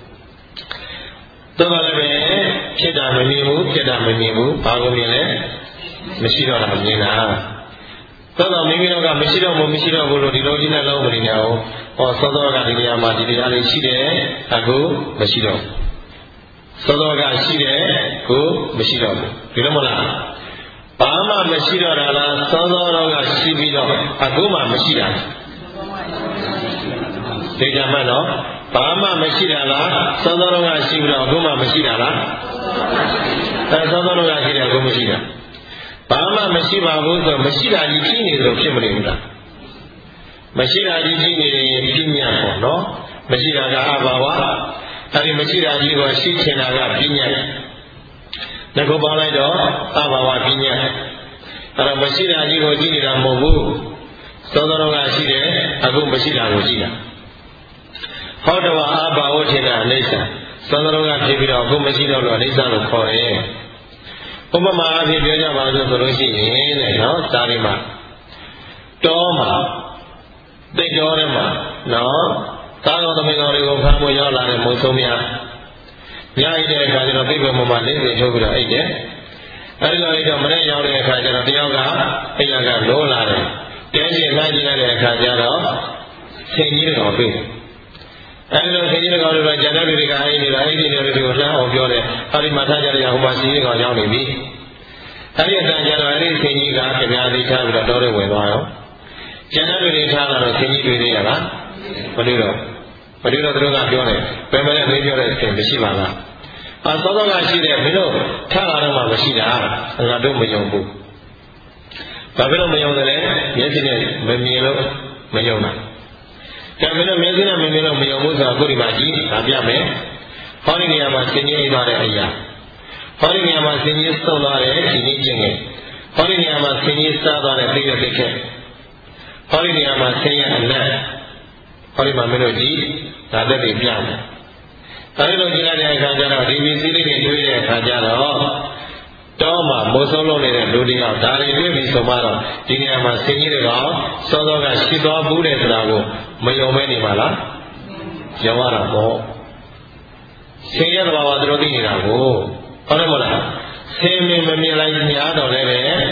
တော့လည်းပဲဖြစ်တာမမြင်ဘူးပြတ်တာမမြင်ဘူးဘာကိုမြင်လဲမရှိတော့တာမြင်တာတော့တော့မိမိတို့ကမရှိတော့ဘူးမရှိတော့ဘူးလို့ဒီလိုကြီးနဲ့လုံးမနေကြဘူးဟောသောသောကဒီနေရာမှာဒီတရားလေးရှိတယ်အခုမရှိတော့သောသောကရှိတယ်ကိုမရှိတော့ဘူးဒီလိုမဟုတ်လားဘာမှမရှိတော့တာလားသောသောတော့ကရှိပြီးတော့အခုမှမရှိတာဒီကြမှာနော်ဘာမှမရှိတာလားသောသောတော့ကရှိပြီးတော့အခုမှမရှိတာလားအဲသောသောတော့ကရှိတယ်အခုမရှိတာဘာမှမရှိပါဘူးဆိုမရှိတာကြီးဖြစ်နေတယ်လို့ဖြစ်မနေဘူးလားမရှိတာကြီးဖြစ်နေရင်ပြင်းညတ်ပေါ့နော်မရှိတာကအဘာဝအဲဒီမရှိတာကြီးကိုရှိချင်တာကပြင်းညတ်ငါကိုပေါင်းလိုက်တော့အဘာဝပြင်းညတ်အဲတော့မရှိတာကြီးကိုကြည့်နေတာမဟုတ်ဘူးသောသောတော့ကရှိတယ်အခုမရှိတာကိုကြည့်တာဟောတော်အဘာဝထင်တာအနိစ္စသောသောတော့ကဖြစ်ပြီးတော့အခုမရှိတော့လို့အနိစ္စလို့ခေါ်တယ်ဥပမာအဖြစ်ပြောကြပါလို့ဆိုလို့ရှိရင်တဲ့နော်စာရီမှာတောမှာတိတ်တော်ထဲမှာနော်သာတော်သမီးတော်တွေကိုဖမ်းဖို့ရောက်လာတဲ့မုံဆုံးများညအိတ်တဲ့အခါကျတော့ပြိပမမလေးတွေထုတ်ပြီးတော့အိတ်တယ်အဲဒီလိုအိတ်တော့မနေ့ရောက်တဲ့အခါကျတော့တယောက်ကအိတ်ရကလိုးလာတယ်တဲကျင်လိုက်ကြည့်လိုက်တဲ့အခါကျတော့ဆင်ကြီးတော်တွေ့အဲဒီလိုဆင်ကြီးတော်တို့ကကျန်တဲ့လူတွေကအိတ်နေတာအိတ်တွေတွေကိုလှမ်းအောင်ပြောတယ်အဲဒီမှာထားကြတဲ့ဟိုမှာဆင်ကြီးကောင်ရောက်နေပြီအဲဒီအတန်ကျတော့အဲဒီဆင်ကြီးကခင်ဗျားလေးထားပြီးတော့တော်တယ်ဝင်သွားရောကျန်တဲ့လူတွေထားလာတော့ဆင်ကြီးတွေ့နေရလားမတွေ့တော့မတွေ့တော့သူတို့ကပြောတယ်ဘယ်မှာလဲမေးပြောတဲ့အချိန်မရှိပါလားအသောသောကရှိတယ်မင်းတို့ထားလာတော့မှမရှိတာငါတို့မယုံဘူးဘာဖြစ်လို့မယုံတယ်လဲမျက်စိနဲ့မမြင်လို့မယုံတာဒါမင်းတို့မျက်စိနဲ့မမြင်လို့မယုံဘူးဆိုတော့အခုဒီမှာကြည့်ဒါပြမယ်ဟောဒီနေရာမှာဆင်ကြီးအိပ်သွားတဲ့အရာဟောဒီနေရာမှာဆင်ကြီးဆုံးသွားတဲ့ဒီနည်းချင်းငယ်ဟောဒီနေရာမှာဆင်ကြီးစားသွားတဲ့သိတဲ့သိခဲ့ဟောဒီနေရာမှာဆင်းရဲအနက်ဟောဒီမှာမင်းတို့ကြည့်ဒါသက်တွေပြမယ်အဲဒီလိုကြည့်လိုက်တဲ့အခါကျတော့ဒီပစ္စည်းလေးတွေတွေ့တဲ့အခါကျတော့တောမှာမိုးဆုံးလုံးနေတဲ့လူတွေတော့ဒါတွေတွေ့ပြီဆိုမှတော့ဒီနေရာမှာဆင်းရဲတွေကစောစောကရှိသွားဘူးတဲ့ဆိုတာကိုမယုံမဲနေပါလားယုံရတာပေါ့ဆင်းရဲတဲ့ဘာဝသူတို့သိနေတာကိုဟုတ်တယ်မဟုတ်လားဆင်းမင်းမမြင်လိုက်ညာတော့လည်းပဲဆ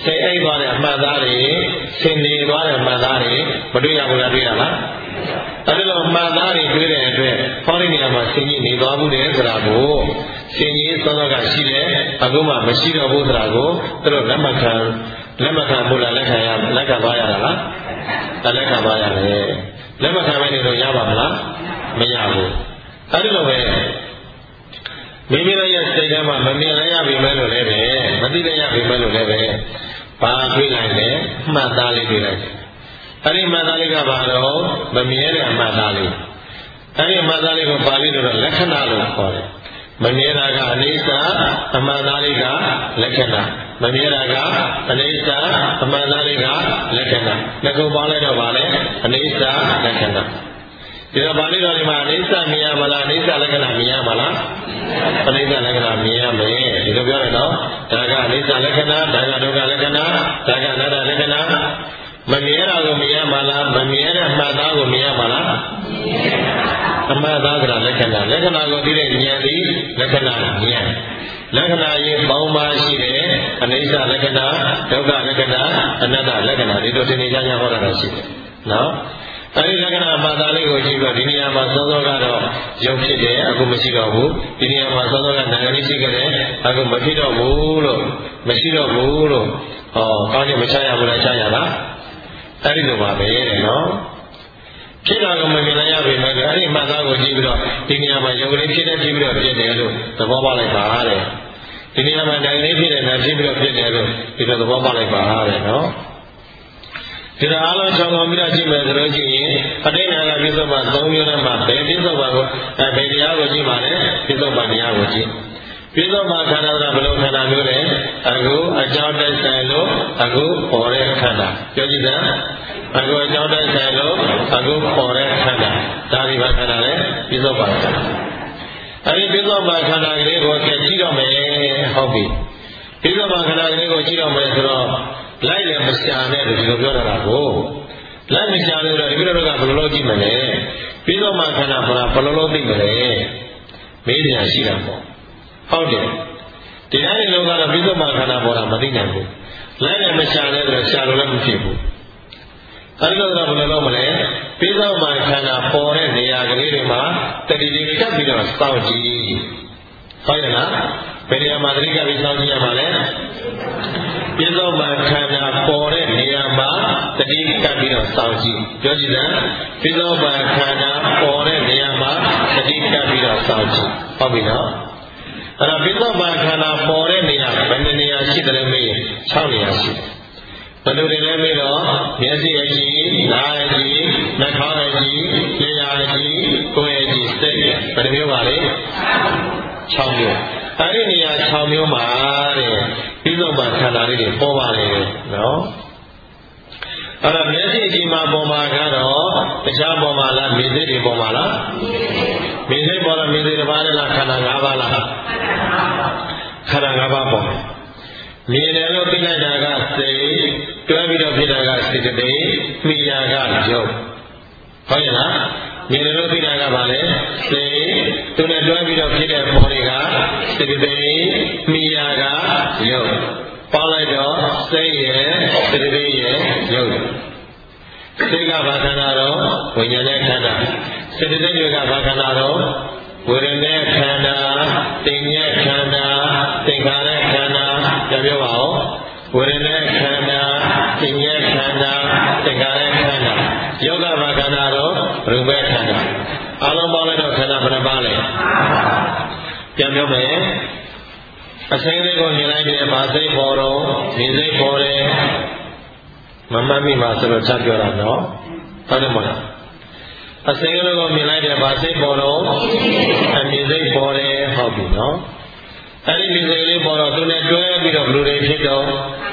စိတ်အိပ်သွားတဲ့အမှတ်သားတွေဆင်နေသွားတဲ့အမှတ်သားတွေမတွေ့ရဘူးလားတွေ့ရလားအဲ့ဒီလိုအမှတ်သားတွေတွေ့တဲ့အတွက်ဟောဒီနေရာမှာဆင်ကြီးနေသွားဘူးတယ်ဆိုတာကိုဆင်ကြီးသောသောကရှိတယ်အခုမှမရှိတော့ဘူးဆိုတာကိုသူတို့လက်မခံလက်မခံဘူးလားလက်ခံရလက်ခံသွားရတာလားလက်ခံသွားရတယ်လက်မခံမဲနေတော့ရပါမလားမရဘူးအဲ့ဒီလိုပဲမိမိတို့ရဲ့စိတ်ထဲမှာမမြင်လည်းရပြီမဲ့လို့လည်းပဲမသိလည်းရပြီမဲ့လို့လည်းပဲဘာတွေ့လိုက်လဲမှတ်သားလေးတွေ့လိုက်တယ်အဲ့ဒီမှတ်သားလေးကဘာတော့မမြဲတဲ့အမှတ်သားလေးအဲ့ဒီမှတ်သားလေးကိုပါဠိလိုတော့လက္ခဏာလို့ခေါ်တယ်မမြဲတာကအနိစ္စအမှတ်သားလေးကလက္ခဏာမမြဲတာကအနိစ္စအမှတ်သားလေးကလက္ခဏာနှစ်ခုပေါင်းလိုက်တော့ဗာလဲအနိစ္စလက္ခဏာဒီတော့ပါဠိတော်ဒီမှာအနိစ္စမြင်ရမလားအနိစ္စလက္ခဏာမြင်ရမလားအနိစ္စလက္ခဏာမြင်ရမယ်ဒီလိုပြောရတော့ဒါကအနိစ္စလက္ခဏာဒါကဒုက္ခလက္ခဏာဒါကအနတ္တလက္ခဏာမမြဲတာကိုမြင်ရမလားမမြဲတဲ့မှတ်သားကိုမြင်ရမလားအမှတ်သားကလက္ခဏာလက္ခဏာကိုသိတဲ့ဉာဏ်သည်လက္ခဏာဉာဏ်လက္ခဏာရဲ့ပေါင်းပါရှိတယ်အနိစ္စလက္ခဏာဒုက္ခလက္ခဏာအနတ္တလက္ခဏာဒီလိုသင်္နေကြညာဟောတာရှိတယ်နော်အဲဒီလက္ခဏာမှတ်သားလေးကိုကြည့်ပြီးဒီနေရာမှာစောစောကတော့ရုပ်ဖြစ်တယ်အခုမရှိတော့ဘူးဒီနေရာမှာစောစောကနာဂလေးရှိခဲ့တယ်အခုမဖြစ်တော့ဘူးလို့မရှိတော့ဘူးလို့ဟောကောင်းကြီးမချရဘူးလားချရလားအဲဒီလိုပါပဲတဲ့နော်ဖြစ်တာကမမြင်နိုင်ရပြီမဲ့အဲ့ဒီမှတ်သားကိုကြည့်ပြီးတော့ဒီနေရာမှာရုပ်ကလေးဖြစ်နေပြီးတော့ဖြစ်တယ်လို့သဘောပေါက်လိုက်ပါတဲ့ဒီနေရာမှာနာဂလေးဖြစ်တယ်နာဖြစ်ပြီးတော့ဖြစ်တယ်လို့ဒီလိုသဘောပေါက်လိုက်ပါတဲ့နော်ဒီလိုအားလုံးချောင်းတော်ပြီးတော့ကြည့်မယ်ဆိုလို့ရှိရင်အတိတ်နာကပြစ္ဆုတ်ပါသုံးမျိုးနဲ့မှဘယ်ပြစ္ဆုတ်ပါကိုအဲဘယ်တရားကိုကြည့်ပါလဲပြစ္ဆုတ်ပါတရားကိုကြည့်ပြစ္ဆုတ်ပါခန္ဓာကဘယ်လိုခန္ဓာမျိုးလဲအခုအကြောင်းတိုက်ဆိုင်လို့အခုပေါ်တဲ့ခန္ဓာပြောကြည့်စမ်းအခုအကြောင်းတိုက်ဆိုင်လို့အခုပေါ်တဲ့ခန္ဓာဒါဒီဘာခန္ဓာလဲပြစ္ဆုတ်ပါခန္ဓာအဲဒီပြစ္ဆုတ်ပါခန္ဓာကလေးကိုကြည့်တော့မယ်ဟုတ်ပြီပြစ္ဆုတ်ပါခန္ဓာကလေးကိုကြည့်တော့မယ်ဆိုတော့လိုက်လည်းမရှာနဲ့လို့ဒီလိုပြောတာကိုလိုက်မရှာလို့တော့ဒီလိုတော့ဘယ်လိုလုပ်ကြည့်မလဲပြီးတော့မှခန္ဓာဘာဘယ်လိုလုပ်သိမလဲမေးစရာရှိတာပေါ့ဟုတ်တယ်ဒီအဲ့ဒီလောကတော့ပြီးတော့မှခန္ဓာပေါ်တာမသိနိုင်ဘူးလိုက်လည်းမရှာနဲ့ဆိုတော့ရှာလို့လည်းမဖြစ်ဘူးအဲ့လိုတော့ဘယ်လိုလုပ်မလဲပြီးတော့မှခန္ဓာပေါ်တဲ့နေရာကလေးတွေမှာတတိလေးကပ်ပြီးတော့စောင့်ကြည့်ဟုတ်ရဲ့လားဘယ်နေရာမှာတတိကပ်ပြီးစောင့်ကြည့်ရမှာလဲပြစ္ဆုတ်ပန်ခန္ဓာပေါ်တဲ့နေရာမှာတတိကပ်ပြီးတော့စောင့်ကြည့်ပြောကြည့်စမ်းပြစ္ဆုတ်ပန်ခန္ဓာပေါ်တဲ့နေရာမှာတတိကပ်ပြီးတော့စောင့်ကြည့်ဟုတ်ပြီနော်အဲ့တော့ပြစ္ဆုတ်ပန်ခန္ဓာပေါ်တဲ့နေရာဘယ်နေရာရှိတယ်လဲမေးရင်၆နေရာရှိတယ်ဘယ်လိုတွေလဲမေးတော့မျက်စိအကြည့်နားအကြည့်နှာခေါင်းအကြည့်လျှာအကြည့်ကိုယ်အကြည့်စိတ်ဘယ်လိုမျိုးပါလဲ၆မျိုးအဲ့ဒီနေရာ၆မျိုးမှာတဲ့ပြစ္ဆုတ်ပန်ခန္ဓာလေးတွေပေါ်ပါလေနော်အဲ့တော့မျက်စိကြည့်မှာပေါ်မှာကတော့တခြားပေါ်မှာလားမေစိတ်တွေပေါ်မှာလားမေစိတ်ပေါ်တော့မေစိတ်တစ်ပါးနဲ့လားခန္ဓာ၅ပါးလားခန္ဓာ၅ပါးပေါ်မြင်တယ်လို့သိလိုက်တာကစိတ်တွဲပြီးတော့ဖြစ်တာကစေတသိက်မိယာကရုပ်ဟုတ်ရဲ့လားမြင်တယ်လို့သိတာကဘာလဲစိတ်သူနဲ့တွဲပြီးတော့ဖြစ်တဲ့ပေါ်တွေကစေတသိက်မိယာကရုပ်ပေါင်းလိုက်တော့စိတ်ရဲ့စေတသိက်ရဲ့ရုပ်စိတ်ကဘာခန္ဓာတော့ဝိညာဉ်နဲ့ခန္ဓာစေတသိက်ကဘာခန္ဓာတော့ဝေဒနာခန္ဓာသိဉ္ဇခန္ဓာသင်္ခါရခန္ဓာကြပြောပါဦးဝေဒနာခန္ဓာသိဉ္ဇခန္ဓာသင်္ခါရခန္ဓာယောဂဘာခန္ဓာတော့ရူပခန္ဓာအလုံးပေါင်းလိုက်တော့ခန္ဓာဘယ်နှပါးလဲပြန်ပြောမယ်အစိမ်းလေးကိုမြင်လိုက်တယ်ဗာစိတ်ပေါ်တော့မြင်စိတ်ပေါ်တယ်မမှတ်မိပါဆိုတော့ချက်ပြောတာနော်ဟုတ်တယ်မဟုတ်လားအစိမ်းလေးကိုမြင်လိုက်တယ်ဗာစိတ်ပေါ်တော့အမြင်စိတ်ပေါ်တယ်ဟုတ်ပြီနော်အဲ့ဒီမြင်စိတ်လေးပေါ်တော့သူနဲ့တွဲပြီးတော့ဘယ်လိုတွေဖြစ်တော့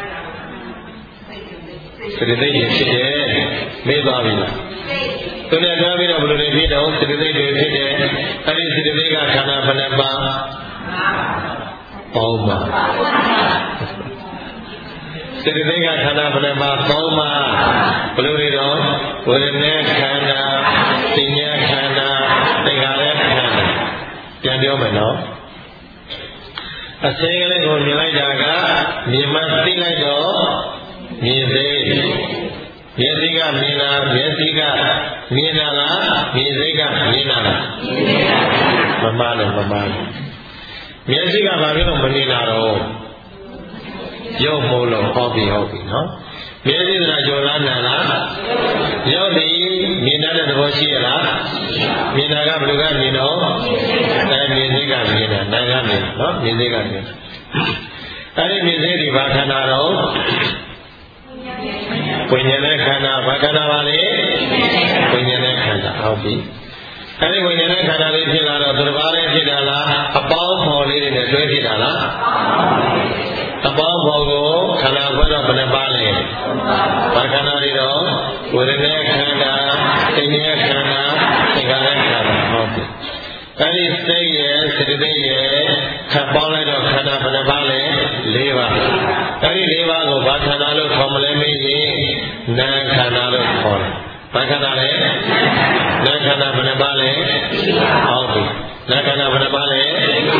စေတသိက်ဖြစ်တယ်မေးသွားပြီလားသူနဲ့တွဲပြီးတော့ဘယ်လိုတွေဖြစ်တော့စေတသိက်တွေဖြစ်တယ်အဲ့ဒီစေတသိက်ကခန္ဓာဘယ်နှပါးပေါင်းပါစေတသိက်ကခန္ဓာဘယ်နှပါးပေါင်းပါဘယ်လိုတွေတော့ဝေဒနာခန္ဓာသိဉ္ဇခန္ဓာသင်္ခါရခန္ဓာပြန်ပြောမယ်နော်အစင်းကလေးကိုမြင်လိုက်တာကမြင်မှသိလိုက်တော့မြင်သေးမျက်စိကမြင်တာမျက်စိကမြင်တာလားမြင်စိတ်ကမြင်တာလားမမနဲ့မမနဲ့မျက်စိကဘာဖြစ်လို့မမြင်တာတော့ရုပ်မို့လို့ဟောပြီဟုတ်ပြီနော်မျက်စိကကြော်လားနာလားရုပ်ဒီမြင်တဲ့သဘောရှိရလားမြင်တာကဘယ်လိုကမြင်တော့အဲမြင်စိတ်ကမြင်တာနာကမြင်နော်မြင်စိတ်ကမြင်အဲဒီမြင်စိတ်ဒီဘာခန္ဓာတော့ဝိညာဉ်နဲ့ခန္ဓာဘာခန္ဓာပါလဲဝိညာဉ်နဲ့ခန္ဓာဟုတ်ပြီအဲဒီဝိညာဉ်နဲ့ခန္ဓာလေးဖြစ်လာတော့သူတစ်ပါးလေးဖြစ်တာလားအပေါင်းဖော်လေးတွေနဲ့တွဲဖြစ်တာလားအပေါင်းဖော်ကိုခန္ဓာဘယ်တော့ဘယ်နှပါလဲဘာခန္ဓာတွေတော့ဝိညာဉ်နဲ့ခန္ဓာသိဉ္ဇခန္ဓာသင်္ခါရခန္ဓာဟုတ်ပြီအဲဒီစိတ်ရဲ့စေတသိက်ရဲ့ခပ်ပေါင်းလိုက်တော့ခန္ဓာဘယ်နှပါလဲ၄ပါးအဲဒီ၄ပါးကိုဘာခန္ဓာလို့ခေါ်မလဲမေးရင်နာခန္ဓာလို့ခေါ်တယ်ဘာခန္ဓာလဲနာခန္ဓာဘယ်နှပါလဲဟုတ်ပြီနာခန္ဓာဘယ်နှပါလဲ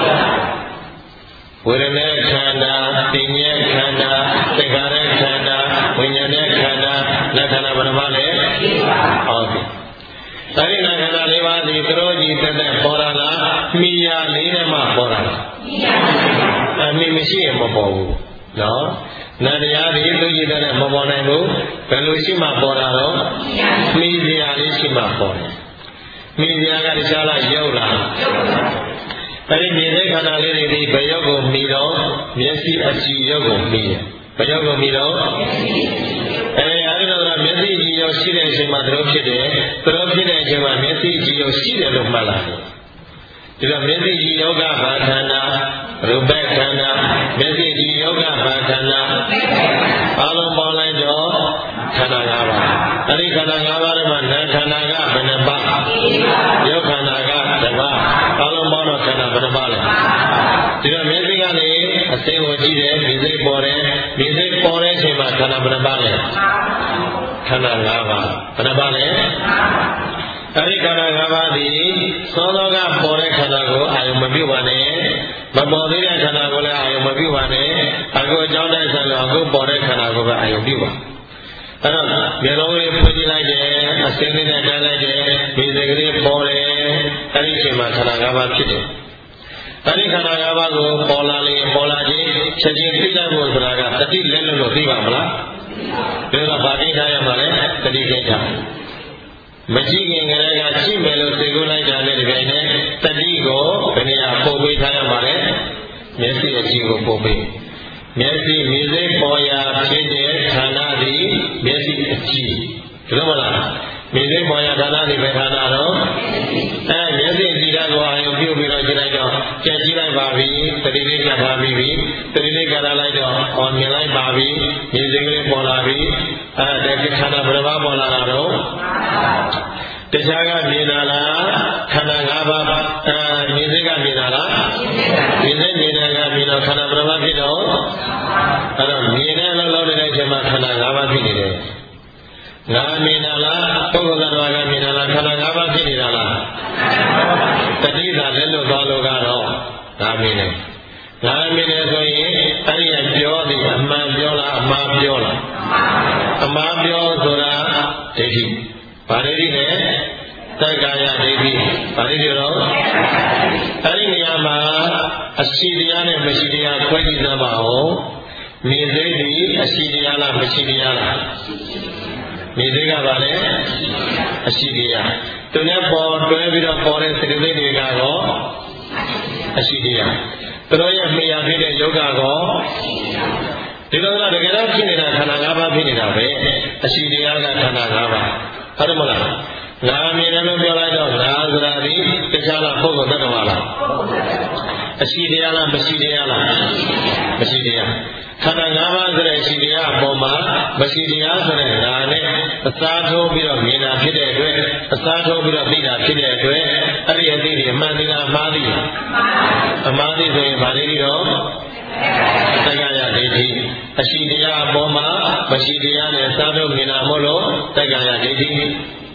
ဝေဒနာခန္ဓာပညာခန္ဓာသင်္ခါရခန္ဓာဝိညာဉ်ခန္ဓာနာခန္ဓာဘယ်နှပါလဲဟုတ်ပြီအဲဒီနာခန္ဓာ၄ပါးဒီသရောကြီးတက်တက်ပေါ်လာလားမိယာလေးနဲ့မှပေါ်လာလားအမိမရှိရင်မပေါ်ဘူးနော်နာတရားဒီသူကြီးတဲ့မပေါ်နိုင်ဘူးဘယ်လိုရှိမှပေါ်တာတော့မိစရာလေးရှိမှပေါ်တယ်မိစရာကတခြားလားရုပ်လားအဲဒီမြင်တဲ့ခန္ဓာလေးတွေဒီဘယ်ရုပ်ကိုမိတော့မျက်စိအကြည့်ရုပ်ကိုမိတယ်ဘယ်ရုပ်ကိုမိတော့အဲအဲဒီတော့မျက်စိကြည့်ရုပ်ရှိတဲ့အချိန်မှာသရောဖြစ်တယ်သရောဖြစ်တဲ့အချိန်မှာမျက်စိကြည့်ရုပ်ရှိတယ်လို့မှတ်လာတယ်ဒီတော့မျက်စိကြည့်ယောဂဘာခန္ဓာရူပခန္ဓာမျက်စိကြည့်ယောဂဘာခန္ဓာအလုံးပေါင်းလိုက်တော့ခန္ဓာ၅ပါးအဲဒီခန္ဓာ၅ပါးထဲမှာနာခန္ဓာကဘယ်နှပါးယောခန္ဓာကတစ်ပါးအလုံးပေါင်းတော့ခန္ဓာဘယ်နှပါးလဲဒီတော့မျက်စိကနေအစင်းကိုကြည့်တယ်ဒီစိတ်ပေါ်တယ်ဒီစိတ်ပေါ်တဲ့အချိန်မှာခန္ဓာဘယ်နှပါးလဲခန္ဓာ၅ပါးဘယ်နှပါးလဲအဲဒီခန္ဓာ၅ပါးသည်သောသောကပေါ်တဲ့ခန္ဓာကိုအာယုံမပြုတ်ပါနဲ့မပေါ်သေးတဲ့ခန္ဓာကိုလည်းအာယုံမပြုတ်ပါနဲ့အခုအကြောင်းတိုင်းဆက်လို့အခုပေါ်တဲ့ခန္ဓာကိုပဲအာယုံပြုတ်ပါအဲတော့မျက်လုံးလေးဖွင့်ကြည့်လိုက်တယ်အစင်းလေးနဲ့တိုင်းလိုက်တယ်ဒီစိတ်ကလေးပေါ်တယ်အဲဒီအချိန်မှာခန္ဓာ၅ပါးဖြစ်တယ်အဲဒီခန္ဓာ၅ပါးကိုပေါ်လာလေပေါ်လာခြင်းချက်ချင်းသိလိုက်ဖို့ဆိုတာကတတိလက်လို့လို့သိပါမလားဒါကဘာကိစ္စရမှာလဲတတိကိစ္စမကြည့်ခင်ကလေးကကြည့်မယ်လို့သိကုလိုက်တာနဲ့ဒီပိုင်းနဲ့တတိကိုဘယ်နေရာပို့ပေးထားရမှာလဲမျက်စိအကြည့်ကိုပို့ပေးမျက်စိမြင်စိတ်ပေါ်ရာဖြစ်တဲ့ဌာနသည်မျက်စိအကြည့်ဒီလိုမလားမြင်စိတ်ပေါ်ရာဌာနသည်ပဲဌာနတော့အဲမျက်စိကြည့်တာကိုအာရုံပြုပြီးတော့ကြည့်လိုက်တော့ကြည့်ကြည့်လိုက်ပါပြီတတိလေးကထားပြီးပြီတတိလေးကထားလိုက်တော့ဟောမြင်လိုက်ပါပြီမြင်စိတ်ကလေးပေါ်လာပြီအဲဒီခန္ဓာဘယ်နှပါးပေါ်လာတာတော့တရားကမြင်တာလားခန္ဓာ၅ပါးအဲမြင်စိတ်ကမြင်တာလားမြင်စိတ်မြင်တာကမြင်တော့ခန္ဓာဘယ်နှပါးဖြစ်တော့အဲတော့မြင်တဲ့လောက်လောက်တဲ့အချိန်မှာခန္ဓာ၅ပါးဖြစ်နေတယ်ငါမြင်တာလားပုဂ္ဂိုလ်သတ္တဝါကမြင်တာလားခန္ဓာ၅ပါးဖြစ်နေတာလားတတိသာလက်လွတ်သွားလို့ကတော့ငါမြင်တယ်ငါမြင်တယ်ဆိုရင်အဲ့ဒီပြောသည်အမှန်ပြောလားအမှားပြောလားအမှားပြောဆိုတာဒိဋ္ဌိဗာဒိဋ္ဌိနဲ့သက္ကာယဒိဋ္ဌိဗာဒိဋ္ဌိတော့အဲ့ဒီနေရာမှာအရှိတရားနဲ့မရှိတရားခွဲကြည့်သမှာဟုတ်မြင်စိတ်ဒီအရှိတရားလားမရှိတရားလားမြင်စိတ်ကပါလေအရှိတရားသူနဲ့ပေါ်တွဲပြီးတော့ပေါ်တဲ့စိတ်တွေကတော့အရှိတရားသူတို့ရဲ့မေယာဖြစ်တဲ့ယောဂကောဒီလိုကတကယ်တော့ဖြစ်နေတာခန္ဓာ၅ပါးဖြစ်နေတာပဲအရှိတရားကခန္ဓာ၅ပါးဟုတ်တယ်မလားငါမြင်တယ်လို့ပြောလိုက်တော့ငါဆိုတာဒီတခြားလားပုဂ္ဂိုလ်တ attva လားအရှိတရားလားမရှိတရားလားမရှိတရားခန္ဓာ၅ပါးဆိုတဲ့အရှိတရားအပေါ်မှာမရှိတရားဆိုတဲ့ဓာတ်နဲ့အစားထိုးပြီးတော့မြင်တာဖြစ်တဲ့အတွက်အစားထိုးပြီးတော့သိတာဖြစ်တဲ့အတွက်အဲ့ဒီအသိတွေအမှန်တရားအမှားသိအမှားသိဆိုရင်ဗာလိတော့သက္ကာယဒိဋ္ဌိအရှိတရားအပေါ်မှာမရှိတရားနဲ့စားထိုးမြင်တာမို့လို့သက္ကာယဒိဋ္ဌိ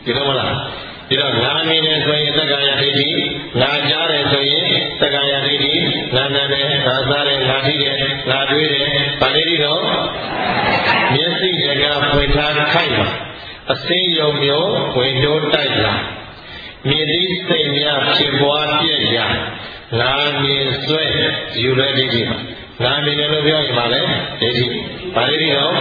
ဒီလိုမလားဒီတော့ငါမြင်တယ်ဆိုရင်သက္ကာယဒိဋ္ဌိငါကြားတယ်ဆိုရင်သက္ကာယဒိဋ္ဌိငါနာတယ်ငါစားတယ်ငါထိတယ်ငါတွေးတယ်ဗာဒိဋ္ဌိတော့မျက်စိကဖွင့်ထားခိုက်မှာအစိမ်းယုံမျိုးဝင်တိုးတိုက်လာမြင်သည့်စိတ်များဖြစ်ပွားပြည့်ရငါမြင်ဆွဲယူရဒိဋ္ဌိမှာငါမြင်တယ်လို့ပြောရင်ပါလေဒိဋ္ဌိဗာဒိဋ္ဌိတော့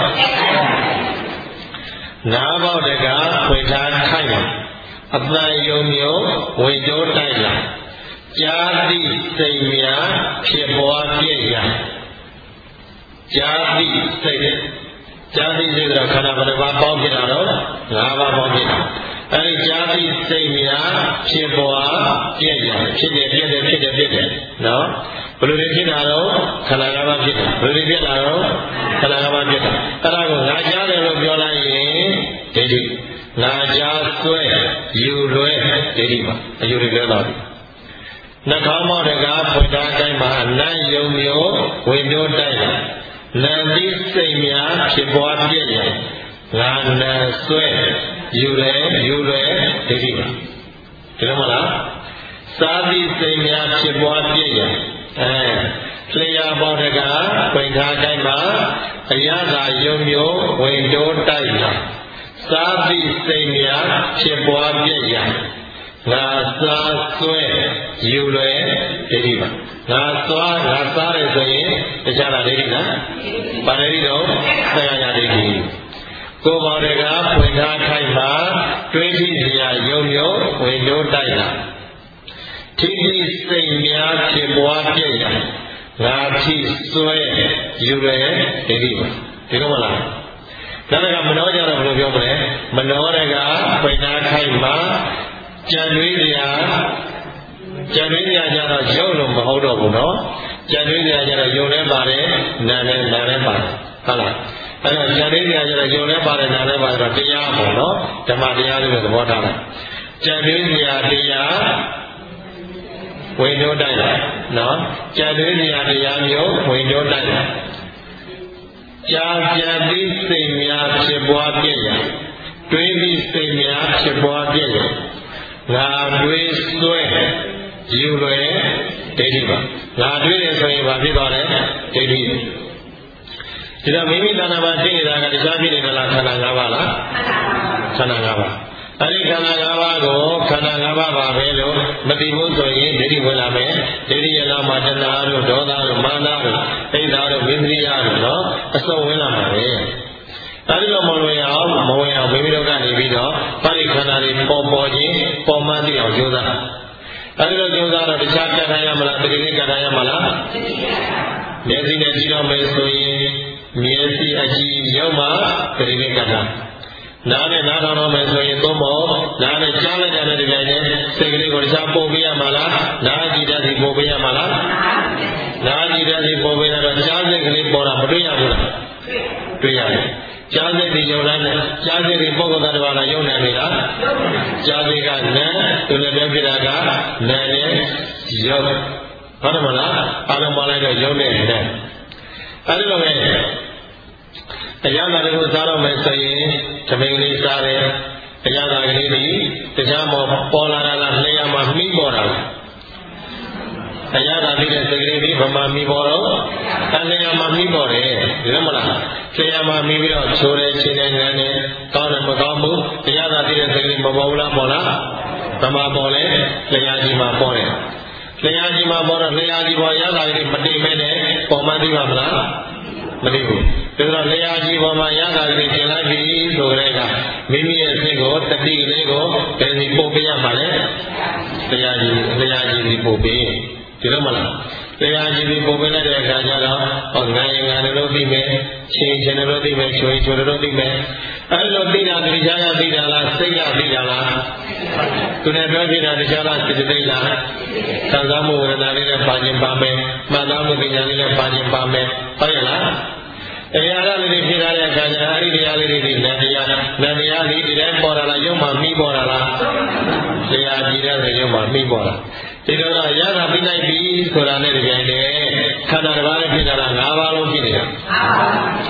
ငါးပေါက်တကဖွင့်ထားခိုက်မှာအတန်ယုံမျိုးဝင်တိုးတိုက်လာကြားသည့်စိတ်များဖြစ်ပွားပြည့်ရကြားသည့်စိတ်ကြားသည့်စိတ်တော့ခန္ဓာဘယ်နှပါးပေါင်းဖြစ်တာတော့ငါးပါးပေါင်းဖြစ်တာအဲဒီကြားသည့်စိတ်များဖြစ်ပွားပြည့်ရဖြစ်တယ်ပြည့်တယ်ဖြစ်တယ်ဖြစ်တယ်နော်ဘယ်လိုလဲဖြစ်တာတော့ခန္ဓာငါးပါးဖြစ်တယ်ဘယ်လိုလဲဖြစ်တာတော့ခန္ဓာငါးပါးဖြစ်တာအဲဒါကိုငါကြားတယ်လို့ပြောလိုက်ရင်ဒိဋ္ဌိငါကြားဆွဲယူလွဲဒိဋ္ဌိပါအယူတွေလဲတော့နှာခေါင်းမောတကားဖွင့်ထားတိုင်းမှာအနံ့ယုံမျိုးဝင်မျိုးတိုက်လာနံသည့်စိတ်များဖြစ်ပွားပြည့်ရငါနံဆွဲယူလဲယူလဲဒိဋ္ဌိပါဒီလိုမလားစားသည့်စိတ်များဖြစ်ပွားပြည့်ရအဲလျှာပေါ်တကားဖွင့်ထားတိုင်းမှာအရသာယုံမျိုးဝင်တိုးတိုက်လာစားသည့်စိတ်များဖြစ်ပွားပြည့်ရငါစားဆွဲယူလွယ်ဒိဋ္ဌိပါငါသွားငါစားတယ်ဆိုရင်တခြားတာဒိဋ္ဌိလားဗာဒိဋ္ဌိတော့သက္ကာယဒိဋ္ဌိကိုယ်ပေါ်တကားဖွင့်ထားခိုက်မှာတွေးကြည့်စရာယုံမျိုးဝင်လို့တိုက်လာထိတိစိတ်များဖြစ်ပွားပြည့်ရငါထိဆွဲယူလွယ်ဒိဋ္ဌိပါဒီလိုမလားဒါကမနောကြတော့ဘယ်လိုပြောမလဲမနောတကားဖွင့်ထားခိုက်မှာကြံတွေးစရာကြံတွေးစရာကြတော့ရုပ်လို့မဟုတ်တော့ဘူးနော်ကြံတွေးစရာကြတော့ယုံလည်းပါတယ်နာလည်းနာလည်းပါတယ်ဟုတ်လားအဲ့တော့ကြံတွေးစရာကြတော့ယုံလည်းပါတယ်နာလည်းပါတယ်တော့တရားပေါ့နော်ဓမ္မတရားလေးပဲသဘောထားလိုက်ကြံတွေးစရာတရားဝင်တို့တိုက်လာနော်ကြံတွေးစရာတရားမျိုးဝင်တို့တိုက်လာကြာကြံပြီးစိတ်များဖြစ်ပွားပြည့်ရတွေးပြီးစိတ်များဖြစ်ပွားပြည့်ရငါတွေးဆွဲယူလွယ်ဒိဋ္ဌိပါငါတွေးတယ်ဆိုရင်ဘာဖြစ်သွားလဲဒိဋ္ဌိဒီတော့မိမိတဏ္ဍာမှာဖြစ်နေတာကတရားဖြစ်နေတယ်လားခန္ဓာ၅ပါးလားခန္ဓာ၅ပါးအဲဒီခန္ဓာ၅ပါးကိုခန္ဓာ၅ပါးပါပဲလို့မသိဘူးဆိုရင်ဒိဋ္ဌိဝင်လာမယ်ဒိဋ္ဌိရဲ့နောက်မှာတဏှာတို့ဒေါသတို့မာနတို့အိဒါတို့ဝိသရိယတို့နော်အစုံဝင်လာမှာပဲအဲဒီလိုမဝင်အောင်မဝင်အောင်မိမိတို့ကနေပြီးတော့ပါဠိခန္ဓာတွေပေါ်ပေါ်ချင်းပေါ်မှန်းသိအောင်ကြိုးစားအဲဒီလိုကြိုးစားတော့တခြားပြတ်ထားရမလားတတိယကထားရမလားမျက်စိနဲ့ကြည့်တော့မယ်ဆိုရင်မျက်စိအကြည့်ရောက်မှတတိယကထားနားနဲ့နားထောင်တော့မယ်ဆိုရင်သုံးဖို့နားနဲ့ကြားလိုက်တဲ့ဒီတိုင်းနဲ့စိတ်ကလေးကိုတခြားပို့ပေးရမှာလားနားကြည့်တဲ့ဒီပို့ပေးရမှာလားနားကြည့်တဲ့ဒီပို့ပေးတော့ကြားစိတ်ကလေးပေါ်တာမတွေ့ရဘူးလားတွေ့ရတယ်ကြားစိတ်ဒီယုံလားနဲ့ကြားစိတ်ဒီပုဂ္ဂိုလ်သားတစ်ပါးလားယုံနေပြီလားကြားစိတ်ကနာသူလည်းပြောပြတာကနာနဲ့ယုံဟုတ်တယ်မလားအားလုံးပါလိုက်တော့ယုံနေတယ်အဲဒီလိုပဲတရားနာတွေကိုစားတော့မယ်ဆိုရင်သမင်လေးစားတယ်တရားနာကလေးဒီတရားမောပေါ်လာတာလားလျှာမှာမိပေါ်တာလားတရားနာပြီးတဲ့စိတ်ကလေးဒီဗမာမိပေါ်တော့လျှာမှာမိပေါ်တယ်ဒီလိုမလားလျှာမှာမိပြီးတော့ချိုးတယ်ချင်းတယ်ငန်းတယ်ကောင်းတယ်မကောင်းဘူးတရားနာပြီးတဲ့စိတ်ကလေးမပေါ်ဘူးလားပေါ်လားဗမာပေါ်လဲလျှာကြီးမှာပေါ်တယ်လျှာကြီးမှာပေါ်တော့လျှာကြီးပေါ်ရတာလေးမတိမဲနဲ့ပေါ်မှသိပါမလားမသိဘူးဒါတော့လျှာကြီးပေါ်မှာရတာလေးသင်လိုက်ပြီဆိုကြတဲ့ကမိမိရဲ့စိတ်ကိုတတိလေးကိုဘယ်စီပို့ပေးရမှာလဲတရားကြီးလျှာကြီးဒီပို့ပေးဒီလိုမလားတရားကြီးဒီပို့ပေးလိုက်တဲ့အခါကျတော့ဟောငါရင်ငါတို့သိမယ်ချင်းချင်းတို့သိမယ်ချွေချွေတို့သိမယ်အဲ့လိုသိတာတရားရသိတာလားစိတ်ရသိတာလားသူနဲ့ပြောပြတာတရားလားစိတ်သိလားသံဃာမှုဝေဒနာလေးနဲ့ပါခြင်းပါမယ်မှတ်သားမှုပညာလေးနဲ့ပါခြင်းပါမယ်ဟုတ်ရဲ့လားတရားရလေးတွေဖြစ်လာတဲ့အခါကျတော့အဲ့ဒီတရားလေးတွေဒီနန္တရားနန္တရားလေးဒီတိုင်းပေါ်လာလားရုပ်မှမိပေါ်လာလားတရားကြည့်တဲ့ရုပ်မှမိပေါ်လာဒီတော့ရတာပြီးလိုက်ပြီဆိုတာနဲ့တကယ်လေခန္ဓာတစ်ပါးနဲ့ဖြစ်လာတာ၅ပါးလုံးဖြစ်နေတာ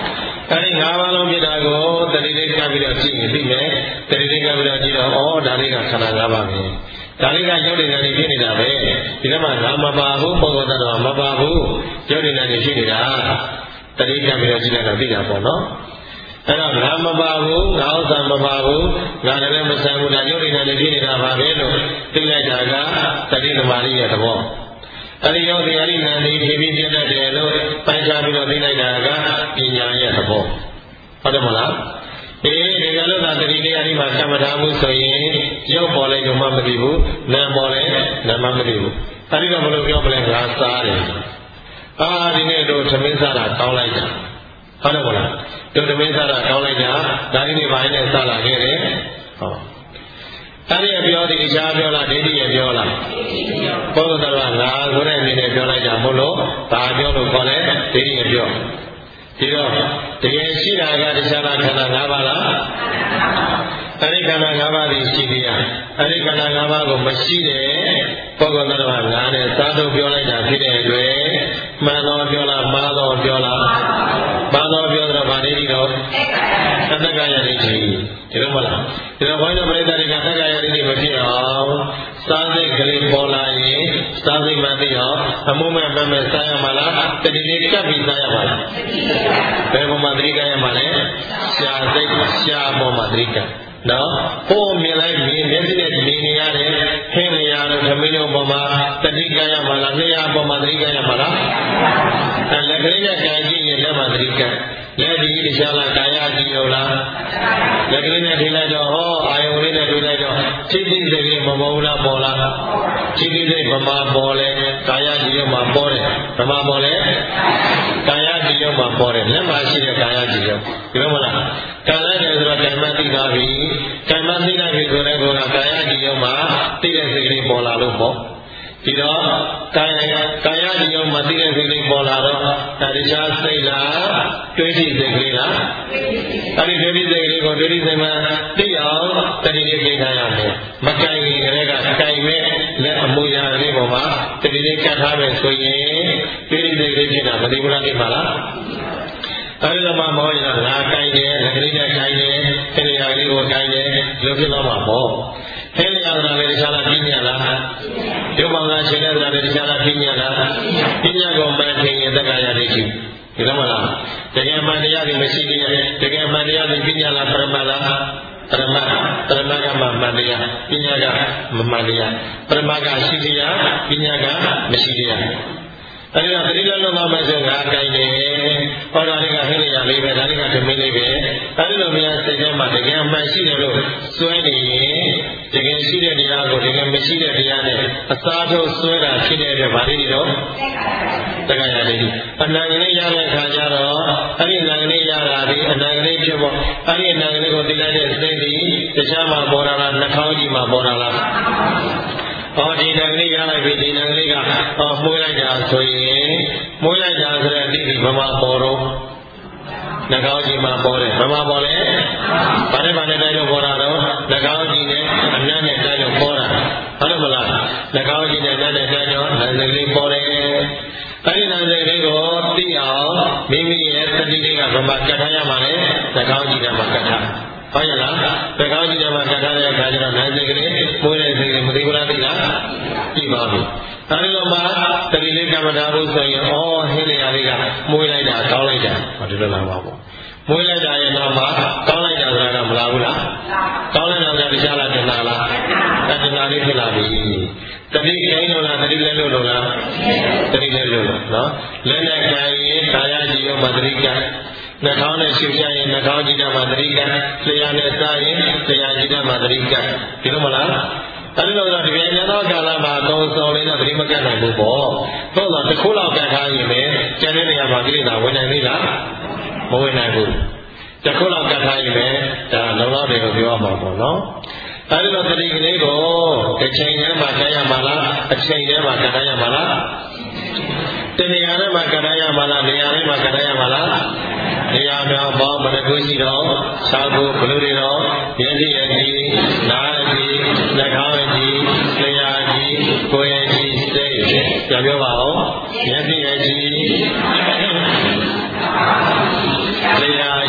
အဲဒီငါးပါးလုံးဖြစ်တာကိုတတိလေးကပ်ပြီးတော့ကြည့်ရင်သိမယ်တတိလေးကပ်ပြီးတော့ကြည့်တော့ဩဒါလေးကခန္ဓာ၅ပါးပဲဒါလေးကရုပ်တည်နေဖြစ်နေတာပဲဒီထဲမှာငါမပါဘူးပုဂ္ဂိုလ်သတ္တဝါမပါဘူးရုပ်တည်နေဖြစ်နေတာတတိကပ်ပြီးတော့ကြည့်လိုက်တော့သိတာပေါ့နော်အဲ့တော့ငါမပါဘူးငါဥစ္စာမပါဘူးငါလည်းမဆန်ဘူးဒါရုပ်တည်နေဖြစ်နေတာပါပဲလို့သိလိုက်တာကတတိသမารိရဲ့သဘောအဲ့ဒီယောဂီအရိနာနေဖြစ်ပြီးပြတ်တတ်တယ်လို့ပိုင်ခြားပြီးတော့သိလိုက်တာကပညာရဲ့သဘောဟုတ်တယ်မလားအေးဒီကလို့သာတတိလေးအရိမှာကမ္မထာမှုဆိုရင်ရုပ်ပေါ်လိုက်တော့မှမသိဘူးနာမ်ပေါ်လိုက်နာမ်မှမသိဘူးအဲ့ဒီတော့ဘယ်လိုပြောမလဲငါစားတယ်အာဒီနေ့တို့သမင်းစားတာကောင်းလိုက်တာဟုတ်တယ်မလားတို့သမင်းစားတာကောင်းလိုက်တာဒါဒီနေ့ပိုင်းနဲ့စားလာခဲ့တယ်ဟောအဲ့ဒီပြောဒီတခြားပြောလားဒိဋ္ဌိရပြောလားပုဂ္ဂိုလ်တော်ကငါကိုယ်နဲ့နေနဲ့ပြောလိုက်တာမို့လို့ဒါပြောလို့ခေါ်လဲဒိဋ္ဌိရပြောဒီတော့တကယ်ရှိတာကတခြားလားခန္ဓာ၅ပါးလားအဲ့ဒီခန္ဓာ၅ပါးဒီရှိသေးရအဲ့ဒီခန္ဓာ၅ပါးကိုမရှိတဲ့ပုဂ္ဂိုလ်တော်ကငါနဲ့သာတို့ပြောလိုက်တာဖြစ်တဲ့အတွက်မှန်တော်ပြောလားမှားတော်ပြောလားမှားတော်ပြောတော့ဗာဒိဋ္ဌိတော့သတ္တကယဒိဋ္ဌိဒီလိုမလားဒီတော့ဘုန်းကြီးတို့ပြိဿတွေကသတ္တကယဒိဋ္ဌိမဖြစ်အောင်စားစိတ်ကလေးပေါ်လာရင်စားစိတ်မှသိအောင်အမှုမဲ့မမဲ့စားရမှာလားတတိလေးကပ်ပြီးစားရမှာလားဘယ်ပေါ်မှာသတိကရမှာလဲရှားစိတ်ရှားပေါ်မှာသတိကနော်ဟိုမြင်လိုက်မြင်မျက်စိနဲ့မြင်နေရတယ်ခင်းနေရတော့သမီးတို့ပေါ်မှာတတိကရမှာလားနေရာပေါ်မှာသတိကရမှာလားအဲလက်ကလေးနဲ့ကြံကြည့်ရင်လက်မှာသတိကလက်ဒီတခြားလားကာယကြည့်ရောလားလက်ကလေးနဲ့ထိလိုက်တော့ဟောအာယုံလေးနဲ့ထိလိုက်တော့စိတ်သိစိတ်လေးမပေါ်လားပေါ်လားစိတ်သိစိတ်ဗမာပေါ်လဲကာယကြည့်ရောမှာပေါ်တယ်ဗမာပေါ်လဲကာယကြည့်ရောမှာပေါ်တယ်လက်မှာရှိတဲ့ကာယကြည့်ရောဒီလိုမလားကာယတယ်ဆိုတော့ကာယမသိသွားပြီကာယမသိလိုက်ပြီဆိုတဲ့ကောကာယကြည့်ရောမှာသိတဲ့စိတ်ကလေးပေါ်လာလို့ပေါ့ဒီတော့ကာယကာယဒီရောမသိတဲ့စိတ်လေးပေါ်လာတော့တရားစိတ်လားတွေးကြည့်စိတ်ကလေးလားအဲ့ဒီတွေးကြည့်စိတ်ကလေးကိုတွေးကြည့်စိတ်မှသိအောင်တတိလေးပြင်ထားရမယ်မကင်ရင်ကလေးကကင်မဲ့လက်အမူအရာလေးပေါ်မှာတတိလေးကတ်ထားမယ်ဆိုရင်တွေးကြည့်စိတ်ကလေးပြင်တာမသိဘူးလားသိပါလားအဲ့ဒီမှာမဟုတ်ရင်ငါကင်တယ်လက်ကလေးနဲ့ကင်တယ်ခရီးရလေးကိုကင်တယ်ဒီလိုဖြစ်တော့မှာပေါ့ခရီးရတာလည်းတခြားလားပြညာလားရုပ်မောင်သားရှင်တဲ့တရားတွေတရားလားပြညာလားပြညာကိုမှန်ခင်ရင်တက္ကရာဒိဋ္ဌိဒီလိုမလားတကယ်မှန်တရားတွေမရှိသေးရဲ့တကယ်မှန်တရားတွေပြညာလားပရမလားပရမပရမကမှမှန်တရားပြညာကမမှန်တရားပရမကရှိတရားပြညာကမရှိတရားအဲဒီတော့သတိလုံးလုံးမှဆိုငါကိုင်းတယ်ဟောတာတွေကဟိရိယာလေးပဲဒါတွေကဓမင်းလေးပဲအဲဒီလိုများစိတ်ထဲမှာတကယ်မှန်ရှိတယ်လို့စွဲနေရင်တကယ်ရှိတဲ့တရားကိုတကယ်မရှိတဲ့တရားနဲ့အစားထိုးစွဲတာဖြစ်တဲ့အတွက်ဗာလိတိတော့တက္ကရာလေးအနန္တလေးရတဲ့အခါကျတော့အဲဒီအနန္တလေးရတာဒီအနန္တလေးဖြစ်ဖို့အဲဒီအနန္တလေးကိုသိလိုက်တဲ့စိတ်ဒီတခြားမှာပေါ်လာတာနှာခေါင်းကြီးမှာပေါ်လာလားဟောဒီနံကလေးရလိုက်ပြီဒီနံကလေးကဟောမှုလိုက်တာဆိုရင်မှုလိုက်တာဆိုတဲ့အတိအဘမပေါ်တော့နှာခေါင်းကြီးမှာပေါ်တယ်ဘမပေါ်လဲဘာနဲ့ဘာနဲ့တိုင်းလို့ပေါ်တာတော့နှာခေါင်းကြီးနဲ့အနံ့နဲ့တိုင်းလို့ပေါ်တာဟုတ်တယ်မလားနှာခေါင်းကြီးနဲ့အနံ့နဲ့တိုင်းတော့နံစကလေးပေါ်တယ်အဲဒီနံစကလေးကိုသိအောင်မိမိရဲ့သတိလေးကဘမကတ်ထားရမှာလေနှာခေါင်းကြီးထဲမှာကတ်ထားဟုတ်ရဲ့လားသကောင်းကြီးတွေမှာကတ်ထားတဲ့အခါကျတော့နိုင်စိတ်ကလေးမွေးတဲ့စိတ်ကလေးမသိဘူးလားသိလားသိပါပြီအဲဒီတော့မှတတိလေးကမ္မထာဘုဆိုရင်ဩဟင်းနေရာလေးကမွေးလိုက်တာကောင်းလိုက်တာဟောဒီလိုလာပါပေါ့မွေးလိုက်တာရဲ့နောက်မှာကောင်းလိုက်တာဆိုတာကမလားဘူးလားကောင်းလိုက်တာကတရားလားတဏှာလားတဏှာလေးဖြစ်လာပြီတတိကိန်းလို့လားတတိလဲလို့လို့လားတတိလဲလို့လို့နော်လက်နဲ့ကြိုင်ရင်ကာယကြည်ရောမတတိကနှာခေါင်းနဲ့ရှုပ်ရရင်နှာခေါင်းကြည့်တာမှသတိကလျှာနဲ့စားရင်လျှာကြည့်တာမှသတိကဒီလိုမလားအဲဒီလိုတော့ဒီပြန်ရသောကာလမှာသုံးဆောင်လေးနဲ့သတိမကတ်နိုင်ဘူးပေါ့သို့တော့တစ်ခုလောက်ကတ်ထားရင်လည်းကျန်တဲ့နေရာမှာကိလေသာဝင်နိုင်သေးလားမဝင်နိုင်ဘူးတစ်ခုလောက်ကတ်ထားရင်လည်းဒါလုံလောက်တယ်လို့ပြောရမှာပေါ့နော်အဲဒီလိုသတိကလေးကိုတစ်ချိန်တည်းမှာကတ်ရမှာလားအချိန်တည်းမှာကတ်ရမှာလားတနေရာထဲမှာကတ်ရမှာလားနေရာထဲမှာကတ်ရမှာလားနေရာများပေါင်းမနကုရှိတော့သာကိုဘလူတွေတော့မျက်စိရဲ့ကြည့်နားရဲ့ကြည့်နှာခေါင်းရဲ့ကြည့်လျှာကြည့်ကိုယ်ရဲ့ကြည့်စိတ်ပြန်ပြောပါဦးမျက်စိရဲ့ကြည့်လျှာ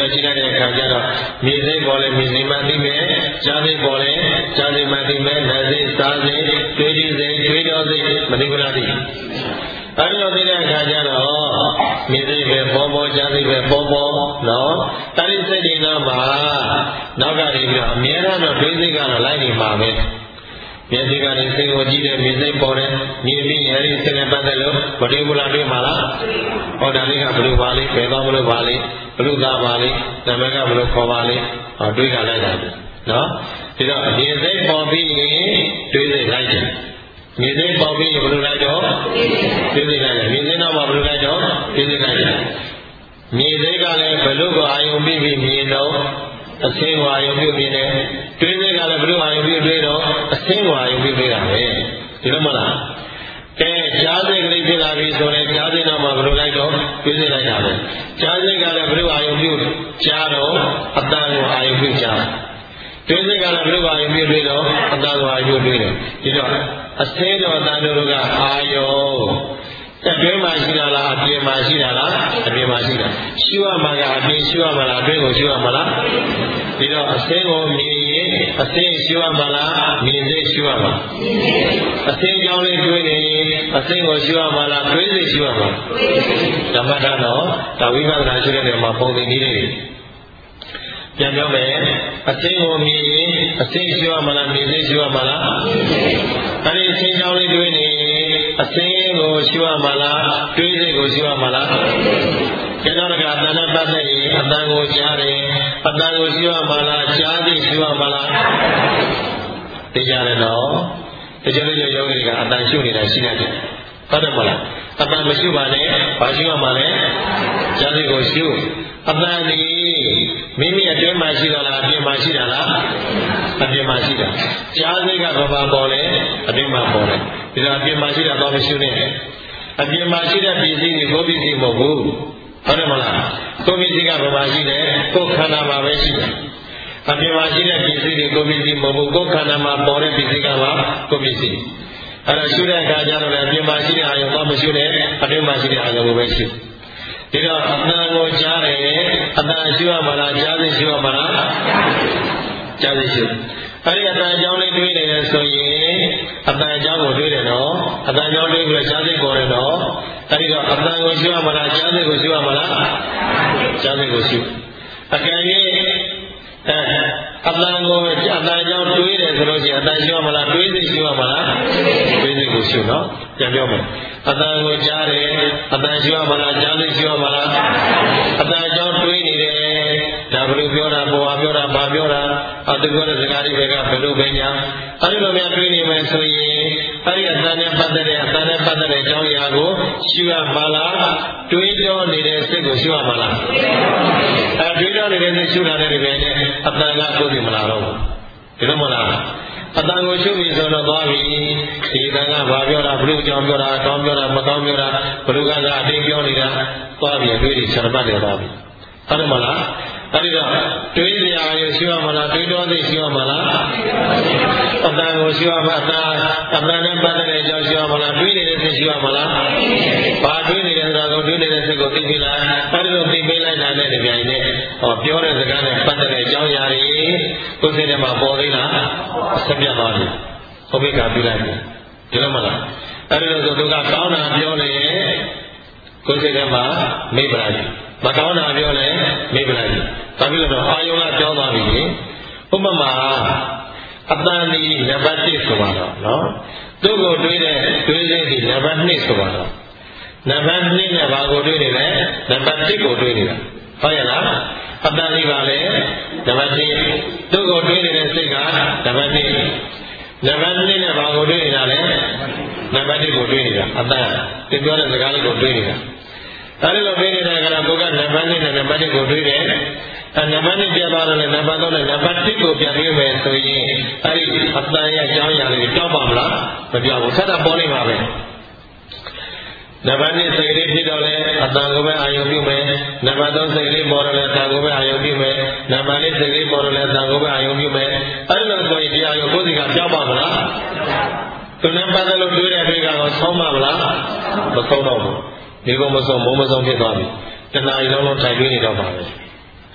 ကြည့်လိုက်တဲ့အခါကျတော့မြေစိတ်ပေါ်လဲမြေစိတ်မှသိမယ်ကြားစိတ်ပေါ်လဲကြားစိတ်မှသိမယ်နာစိတ်စားစိတ်တွေးကြည့်စိတ်တွေးတော်စိတ်မသိဘူးလားသိအဲဒီလိုသိတဲ့အခါကျတော့မြေစိတ်ပဲပေါ်ပေါ်ကြားစိတ်ပဲပေါ်ပေါ်နော်အဲဒီစိတ်တွေတော့မှာနောက်ကနေပြီးတော့အများအားတော့တွေးစိတ်ကတော့လိုက်နေမှာပဲမျက်စိကနေစိတ်ကိုကြည့်တယ်မြေစိတ်ပေါ်တယ်မြင်ပြီးအဲဒီစိတ်နဲ့ပတ်သက်လို့မတွေ့ဘူးလားတွေ့မှာလားဟောဒါလေးကဘလို့ပါလိဘယ်သွားမလို့ပါလိဘလို့သားပါလိနာမည်ကဘလို့ခေါ်ပါလိဟောတွေးကြလိုက်တာနော်ဒီတော့မြေစိတ်ပေါ်ပြီးရင်တွေးစိတ်လိုက်တယ်မြေစိတ်ပေါ်ပြီးရင်ဘလို့လိုက်တော့တွေးစိတ်လိုက်တယ်မြေစိတ်တော့ဘလို့လိုက်တော့တွေးစိတ်လိုက်တယ်မြေစိတ်ကလည်းဘလို့ကိုအာယုံပြီးပြီးမြင်တော့အစင်းဝါယုံပြုမြင်တယ်တွေးစိတ်ကလည်းဘလို့အာယုံပြုတွေးတော့အစင်းဝါယုံပြုတွေးတာပဲဒီလိုမလားကဲကြားစိတ်ကလေးဖြစ်လာပြီဆိုရင်ကြားစိတ်တော့မှဘလို့လိုက်တော့တွေးစိတ်လိုက်တာပဲကြားစိတ်ကလည်းဘလို့အာယုံပြုကြားတော့အတန်ကိုအာယုံပြုကြားတွေးစိတ်ကလည်းဘလို့အာယုံပြုတွေးတော့အတန်ကိုအာယုံပြုတွေးတယ်ဒီတော့အစင်းတော်အတန်တို့ကအာယုံအတွင်းမှာရှိတာလားအပြင်မှာရှိတာလားအပြင်မှာရှိတာရှုရမှာကအပြင်ရှုရမှာလားအတွင်းကိုရှုရမှာလားဒီတော့အစင်းကိုမြင်ရင်အစင်းရှုရမှာလားမြင်စိတ်ရှုရမှာအစင်းကြောင်းလေးတွေးနေရင်အစင်းကိုရှုရမှာလားတွေးစိတ်ရှုရမှာဓမ္မတာတော့ဒါဝိပဿနာရှုတဲ့နေရာမှာပုံသင်နည်းလေးပြန်ပြောမယ်အစင်းကိုမြင်ရင်အစင်းရှုရမှာလားမြင်စိတ်ရှုရမှာလားအဲဒီအစင်းကြောင်းလေးတွေးနေအစင်းကိုရှုရမှာလားတွေးစိတ်ကိုရှုရမှာလားကျတော့ကအတန်နဲ့ပတ်သက်ရင်အတန်ကိုကြားတယ်အတန်ကိုရှုရမှာလားကြားသိရှုရမှာလားသိကြတယ်နော်ဒီကျတဲ့ယောဂီတွေကအတန်ရှုနေတာရှိနေတယ်ဟုတ်တယ်မလားအတန်မရှုပါနဲ့ဘာရှုရမှာလဲကြားသိကိုရှုအတန်ဒီမိမိအတွင်းမှာရှိတာလားအပြင်မှာရှိတာလားအပြင်မှာရှိတာကြားသိကဘာမှပေါ်လဲအတွင်းမှာပေါ်တယ်ဒီတော့အပြင်မှာရှိတာတော့မရှုနဲ့အပြင်မှာရှိတဲ့ပစ္စည်းတွေကိုပစ္စည်းမဟုတ်ဘူးဟုတ်တယ်မလားကိုယ်ပစ္စည်းကဘာမှရှိတယ်ကိုယ်ခန္ဓာမှာပဲရှိတယ်အပြင်မှာရှိတဲ့ပစ္စည်းတွေကိုယ်ပစ္စည်းမဟုတ်ဘူးကိုယ်ခန္ဓာမှာပေါ်တဲ့ပစ္စည်းကမှကိုယ်ပစ္စည်းအဲ့ဒါရှုတဲ့အခါကျတော့လည်းအပြင်မှာရှိတဲ့အာယုံတော့မရှုနဲ့အတွင်းမှာရှိတဲ့အာယုံကိုပဲရှုဒီတော့အတန်ကိုကြားတယ်အတန်ရှုရမှာလားကြားသိရှုရမှာလားကြားသိရှုအဲ့ဒီအတန်အကြောင်းလေးတွေးနေတယ်ဆိုရင်အတန်အကြောင်းကိုတွေးတယ်နော်အတန်အကြောင်းတွေးပြီးကြားသိပေါ်တယ်နော်အဲ့ဒီတော့အတန်ကိုရှုရမှာလားကြားသိကိုရှုရမှာလားကြားသိကိုရှုအကယ်၍အဲအတန်ကိုအတန်အကြောင်းတွေးတယ်ဆိုလို့ရှိရင်အတန်ရှုရမှာလားတွေးသိရှုရမှာလားတွေးသိကိုရှုနော်ပြန်ပြောမယ်အတန်ကိုကြားတယ်အတန်ရှုရမှာလားကြားသိရှုရမှာလားအတန်အကြောင်းတွေးနေတယ်ဒါဘယ်လိုပြောတာဘဝပြောတာဘာပြောတာအတူပြောတဲ့စကားတွေကဘယ်လိုပဲညာအဲဒီလိုများတွေးနေမယ်ဆိုရင်အဲဒီအတန်နဲ့ပတ်သက်တဲ့အတန်နဲ့ပတ်သက်တဲ့အကြောင်းအရာကိုရှုရမှာလားတွေးပြောနေတဲ့စိတ်ကိုရှုရမှာလားအဲတွေးပြောနေတဲ့စိတ်ရှုတာနဲ့ဒီပဲနဲ့အတန်ကကိုယ်စီမလာတော့ဘူးဒီလိုမလားအတန်ကိုရှုပြီးဆိုတော့သွားပြီဒီတန်ကဘာပြောတာဘလို့ကြောင်ပြောတာတောင်းပြောတာမကောင်းပြောတာဘလို့ကကအတင်းပြောနေတာသွားပြီတွေးပြီးဆန္ဒပတ်တယ်သွားပြီဟုတ်တယ်မလားအဲ့ဒီတော့တွေးစရာရရှိရမလားတွေးတော်သိရှိရမလားအတန်ကိုရှိရမှာအတန်အတန်နဲ့ပတ်သက်တဲ့အကြောင်းရှိရမလားတွေးနေတဲ့စိတ်ရှိရမလားဘာတွေးနေတဲ့ဆိုတာကိုတွေးနေတဲ့စိတ်ကိုသိပြီးလားအဲ့ဒီလိုသိပြီးလိုက်တာနဲ့ဒီပြိုင်နဲ့ဟောပြောတဲ့စကားနဲ့ပတ်သက်တဲ့အကြောင်းအရာတွေကိုယ်စိတ်ထဲမှာပေါ်သေးလားဆက်ပြတ်သွားပြီဟုတ်ပြီကပြလိုက်ပြီဒီလိုမလားအဲ့ဒီလိုဆိုသူကကောင်းတာပြောနေရင်ကိုယ်စိတ်ထဲမှာမိပ္ပလိုက်မကောင်းတာပြောလဲမိပလိုက်ဘာဖြစ်လို့တော့အာယုံကပြောသွားပြီဥပမာအတန်ဒီနံပါတ်၁ဆိုပါတော့နော်သူ့ကိုတွေးတဲ့တွေးစိတ်ဒီနံပါတ်၂ဆိုပါတော့နံပါတ်၂နဲ့ဘာကိုတွေးနေလဲနံပါတ်၁ကိုတွေးနေတာဟုတ်ရဲ့လားအတန်ဒီပါလေနံပါတ်၁သူ့ကိုတွေးနေတဲ့စိတ်ကနံပါတ်၂နံပါတ်၂နဲ့ဘာကိုတွေးနေတာလဲနံပါတ်၁ကိုတွေးနေတာအတန်သူပြောတဲ့စကားလေးကိုတွေးနေတာအဲဒီလိုပေးနေတဲ့အခါကိုကနံပါတ်၂နဲ့နံပါတ်၁ကိုတွေးတယ်အဲနံပါတ်၂ပြသွားတော့လည်းနံပါတ်၃နဲ့နံပါတ်၁ကိုပြန်ပြီးမယ်ဆိုရင်အဲဒီအတန်ရဲ့အကြောင်းအရာလေးတောက်ပါမလားမပြောဘူးဆက်တာပေါ်နေပါပဲနံပါတ်၂စိတ်ကလေးဖြစ်တော့လဲအတန်ကိုပဲအာရုံပြုမယ်နံပါတ်၃စိတ်ကလေးပေါ်တော့လဲအတန်ကိုပဲအာရုံပြုမယ်နံပါတ်၄စိတ်ကလေးပေါ်တော့လဲအတန်ကိုပဲအာရုံပြုမယ်အဲဒီလိုဆိုရင်တရားရုံကိုယ်စီကပြောက်ပါမလားသူနဲ့ပတ်သက်လို့တွေးတဲ့တွေးကတော့ဆောင်းပါမလားမဆောင်းတော့ဘူးဒီကောင်မဆုံးမိုးမဆုံးဖြစ်သွားပြီတဏှာကြီးလုံးလုံးထိုင်ပြီးနေတော့ပါပဲ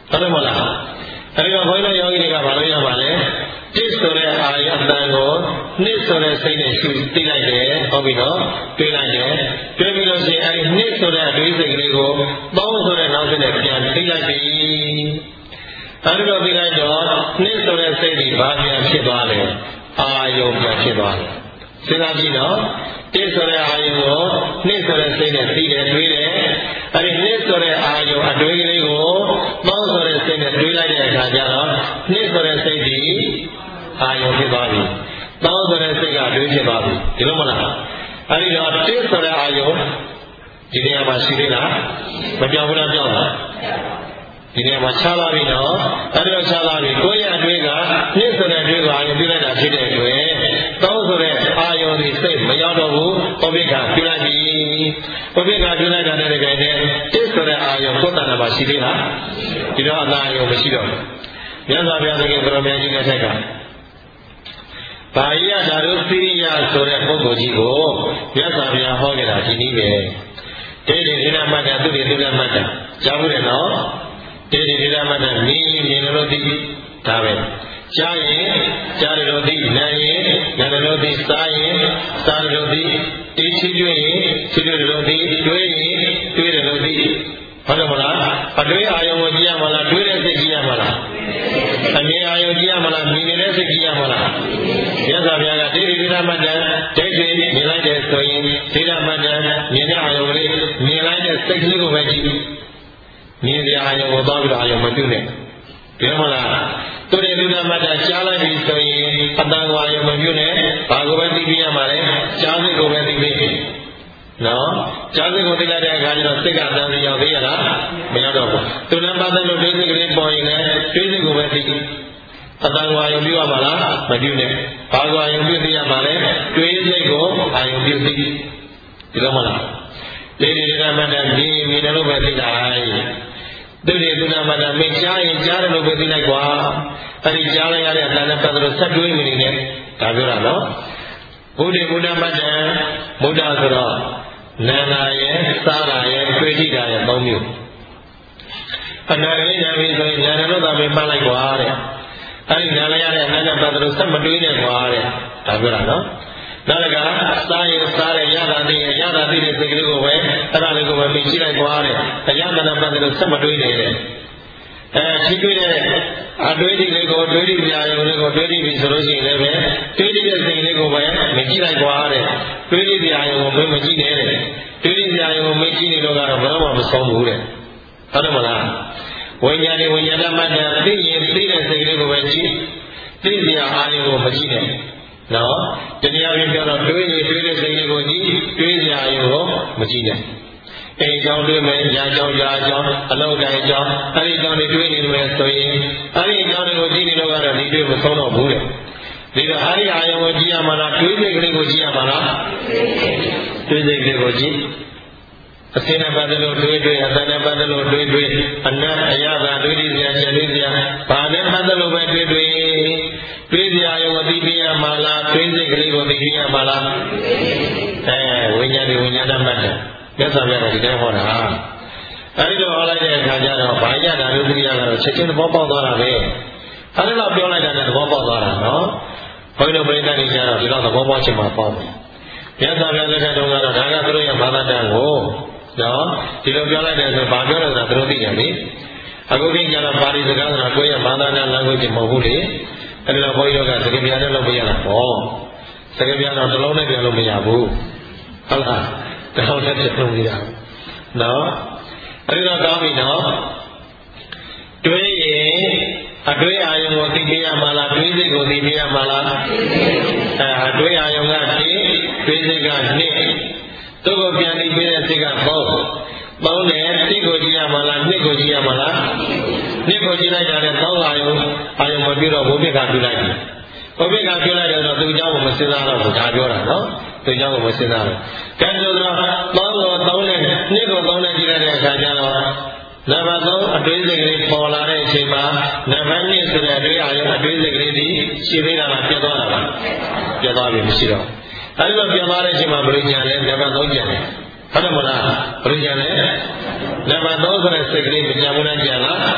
ဟုတ်တယ်မလားအဲဒီတော့ဘုန်းကြီးတို့ယောဂီတွေကဘာလို့ရပါလဲတစ်ဆိုတဲ့အာယအတန်ကိုနှစ်ဆိုတဲ့စိတ်နဲ့ရှုသိလိုက်တယ်ဟုတ်ပြီနော်တွေးလိုက်တယ်တွေးပြီးလို့ရှိရင်အဲဒီနှစ်ဆိုတဲ့အတွေးစိတ်ကလေးကိုသုံးဆိုတဲ့နောက်စိတ်နဲ့ပြန်သိလိုက်ပြီအဲဒီတော့သိလိုက်တော့နှစ်ဆိုတဲ့စိတ်ဒီဘာပြန်ဖြစ်သွားလဲအာယုံပြန်ဖြစ်သွားတယ်စဉ်းစားကြည့်နော်တစ်ဆိုတဲ့အာယုံကိုနှစ်ဆိုတဲ့စိတ်နဲ့သိတယ်တွေးတယ်အဲဒီနှစ်ဆိုတဲ့အာယုံအတွေးကလေးကိုသုံးဆိုတဲ့စိတ်နဲ့တွေးလိုက်တဲ့အခါကျတော့နှစ်ဆိုတဲ့စိတ်ဒီအာယုံဖြစ်သွားပြီ။သောဆိုတဲ့စိတ်ကတွေးဖြစ်သွားပြီ။ဒီလိုမလား။အဲဒီတော့တစ်ဆိုတဲ့အာယုံဒီနေရာမှာရှိသေးလား။မပြောင်းဘူးလားပြောင်းလား။ဒီနေရာမှာခြားလာပြီနော်။အဲဒီတော့ခြားလာပြီကိုယ့်ရဲ့အတွေးကနှစ်ဆိုတဲ့တွေးကအာယုံပြုလိုက်တာဖြစ်တဲ့အတွက်သောဆိုတဲ့အာယုံဒီစိတ်မရောက်တော့ဘူး။ပုပ္ပိကပြုလိုက်ပြီ။ပုပ္ပိကပြုလိုက်တာနဲ့တကယ်နဲ့တစ်ဆိုတဲ့အာယုံကိုယ်တဏ္ဍာမှာရှိသေးလား။ဒီတော့အနာယုံမရှိတော့ဘူး။မြတ်စွာဘုရားသခင်ဘုရားမြတ်ကြီးနဲ့ထက်ကဘာယဓာတုသီရိယဆိုတဲ့ပုဂ္ဂိုလ်ကြီးကိုမြတ်စွာဘုရားဟောခဲ့တာဒီနည်းပဲတေတိဒိဋ္ဌမတ္တသူတိသုဒ္ဓမတ္တကြားဘူးတယ်နော်တေတိဒိဋ္ဌမတ္တမြင်မြင်လို့သိဒါပဲကြားရင်ကြားလို့သိနားရင်နားလို့သိစားရင်စားလို့သိသိချီကျွေးရင်ချီကျွေးလို့သိတွေးရင်တွေးတယ်လို့သိဟုတ်တယ်မလားအတွေးအာယုံကိုကြည့်ရမလားတွေးတဲ့စိတ်ကြည့်ရမလားအမြင်အာယုံကြည့်ရမလားမြင်နေတဲ့စိတ်ကြည့်ရမလားမြတ်စွာဘုရားကဒိဋ္ဌိဒိဋ္ဌမတ္တဒိဋ္ဌိမြင်လိုက်တဲ့ဆိုရင်ဒိဋ္ဌမတ္တမြင်တဲ့အာယုံလေးမြင်လိုက်တဲ့စိတ်ကလေးကိုပဲကြည့်မြင်တဲ့အာယုံကိုသွားပြီးတော့အာယုံမပြုနဲ့ပြောမလားသူတွေဒိဋ္ဌမတ္တကြားလိုက်ပြီဆိုရင်အတန်ကိုအာယုံမပြုနဲ့ဘာကိုပဲသိပြရမှာလဲကြားစိတ်ကိုပဲသိပြီနော်ကြားစိတ်ကိုသိလိုက်တဲ့အခါကျတော့စိတ်ကတန်စီရောက်သေးရလားမရောက်တော့ဘူးသူနဲ့ပတ်သက်လို့ဒိဋ္ဌိကလေးပေါ်ရင်လည်းဒိဋ္ဌိကိုပဲသိအတန်ကိုအာယုံပြုရမှာလားမပြုနဲ့ဘာကိုအာယုံပြုသိရမှာလဲတွေးစိတ်ကိုအာယုံပြုသိဒီလိုမလားဒီဒီကမှတ်တယ်မြင်မြင်တယ်လို့ပဲသိလိုက်သူတွေသူနာမှတ်တယ်မင်းကြားရင်ကြားတယ်လို့ပဲသိလိုက်ကွာအဲဒီကြားလိုက်ရတဲ့အတန်နဲ့ပတ်သက်လို့ဆက်တွေးနေနေတယ်ဒါပြောတာနော်ဘုဒ္ဓဘုဒ္ဓမှတ်တယ်ဘုဒ္ဓဆိုတော့နာနာရဲ့စားတာရဲ့တွေးကြည့်တာရဲ့သုံးမျိုးအနာရိညာပြီဆိုရင်ညာတယ်လို့သာပဲမှတ်လိုက်ကွာတဲ့အဲဒီနာလိုက်ရတဲ့အနာနဲ့ပတ်သက်လို့ဆက်မတွေးနဲ့ကွာတဲ့ဒါပြောတာနော်နောက်ကစားရင်စားတယ်ရတာသိရင်ရတာသိတဲ့စိတ်ကလေးကိုပဲအဲ့ဒါလေးကိုပဲမြင်ကြည့်လိုက်ကွာတဲ့အရမနာပတ်သက်လို့ဆက်မတွေးနဲ့တဲ့အဲထိတွေ့တဲ့အတွေးဒီလေးကိုတွေးဒီပြာရုံလေးကိုတွေးဒီပြီဆိုလို့ရှိရင်လည်းပဲတွေးဒီတဲ့စိတ်လေးကိုပဲမြင်ကြည့်လိုက်ကွာတဲ့တွေးဒီပြာရုံကိုမကြည့်နဲ့တဲ့တွေးဒီပြာရုံကိုမကြည့်နေတော့ကတော့ဘယ်တော့မှမဆုံးဘူးတဲ့ဟုတ်တယ်မလားဝိညာဉ်နဲ့ဝိညာဏမတ္တသိရင်သိတဲ့စိတ်ကလေးကိုပဲကြည့်သိစရာအာရုံကိုမကြည့်နဲ့နော်တရားရင်ပြောတော့တွေးရင်တွေးတဲ့စိတ်လေးကိုကြည့်တွေးစရာအာရုံကိုမကြည့်နဲ့အိမ်ကြောင့်တွေးမယ်ညာကြောင့်ယာကြောင့်အလောက်တိုင်းကြောင့်အဲ့ဒီကြောင့်တွေတွေးနေမယ်ဆိုရင်အဲ့ဒီကြောင့်တွေကိုကြည့်နေတော့ကတော့ဒီတွေးမဆုံးတော့ဘူးတဲ့ဒီတော့အဲ့ဒီအာရုံကိုကြည့်ရမှာလားတွေးစိတ်ကလေးကိုကြည့်ရမှာလားတွေးစိတ်ကလေးကိုကြည့်အစင်းနဲ့ပတ်သက်လို့တွေးတွေးအတန်နဲ့ပတ်သက်လို့တွေးတွေးအနတ်အရသာတွေးဒီစရာချက်လေးစရာဘာနဲ့ပတ်သက်လို့ပဲတွေးတွေးတွေးစရာရောသိပြရမှာလားတွေးစိတ်ကလေးကိုသိပြရမှာလားအဲဝိညာဉ်တွေဝိညာဏမတ္တမြတ်စွာဘုရားကဒီတိုင်းဟောတာအဲဒီလိုဟောလိုက်တဲ့အခါကျတော့ဘာညတာလို့သိရတာတော့ချက်ချင်းသဘောပေါက်သွားတာပဲအဲဒီလိုပြောလိုက်တာနဲ့သဘောပေါက်သွားတာနော်ဘုန်းကြီးတို့ပြိဿတွေကျတော့ဒီတော့သဘောပေါက်ချင်မှပေါက်တယ်မြတ်စွာဘုရားလက်ထက်တုန်းကတော့ဒါကသူတို့ရဲ့ဘာသာတရားကိုနော်ဒီလိုပြောလိုက်တယ်ဆိုဘာပြောလဲဆိုတာသူတို့သိတယ်လေအခုကိကျတော့ပါဠိစကားဆိုတာကိုယ့်ရဲ့ဘာသာတရားလမ်းကိုကြည့်မဟုတ်ဘူးလေအဲဒီတော့ဘုန်းကြီးတို့ကစကားပြနဲ့လုပ်ပြရတာပေါ့စကားပြတော့တစ်လုံးနဲ့ပြောလို့မရဘူးဟုတ်လားတစ်လုံးနဲ့ပြောလို့မရဘူးနော်အဲဒီတော့ကောင်းပြီနော်တွေးရင်အတွေးအာယုံကိုသိပြရမှာလားတွေးစိတ်ကိုသိပြရမှာလားအဲအတွေးအာယုံကတိတွေးစိတ်ကနှစ်သူ့ကိုပြန်သိပြတဲ့စိတ်ကပေါင်းပေါင်းတယ်စိတ်ကိုကြည့်ရမှာလားနှစ်ကိုကြည့်ရမှာလားနှစ်ကိုကြည့်လိုက်တာနဲ့သောအာယုံအာယုံမပြတော့ဘုပိကပြုလိုက်တယ်ဘုပိကပြုလိုက်တယ်ဆိုတော့သူ့เจ้าကိုမစဉ်းစားတော့ဘူးဒါပြောတာနော်သူ့เจ้าကိုမစဉ်းစားဘူးကဲဆိုတော့ပေါင်းကိုသုံးနဲ့နှစ်ကိုသုံးနဲ့ကြည့်လိုက်တဲ့အခါကျတော့နံပါတ်သုံးအတွေးစိတ်ကလေးပေါ်လာတဲ့အချိန်မှာနံပါတ်နှစ်ဆိုတဲ့အတွေးအာရုံအတွေးစိတ်ကလေးဒီရှင်းသေးတာလားပြတ်သွားတာလားပြတ်သွားပြီမရှိတော့အဲဒီမှာပြတ်သွားတဲ့အချိန်မှာဘယ်လိုညာလဲနံပါတ်သုံးကျန်တယ်ဟုတ်တယ်မလားဘယ်လိုညာလဲနံပါတ်သုံးဆိုတဲ့စိတ်ကလေးမကြဘူးလားကြလား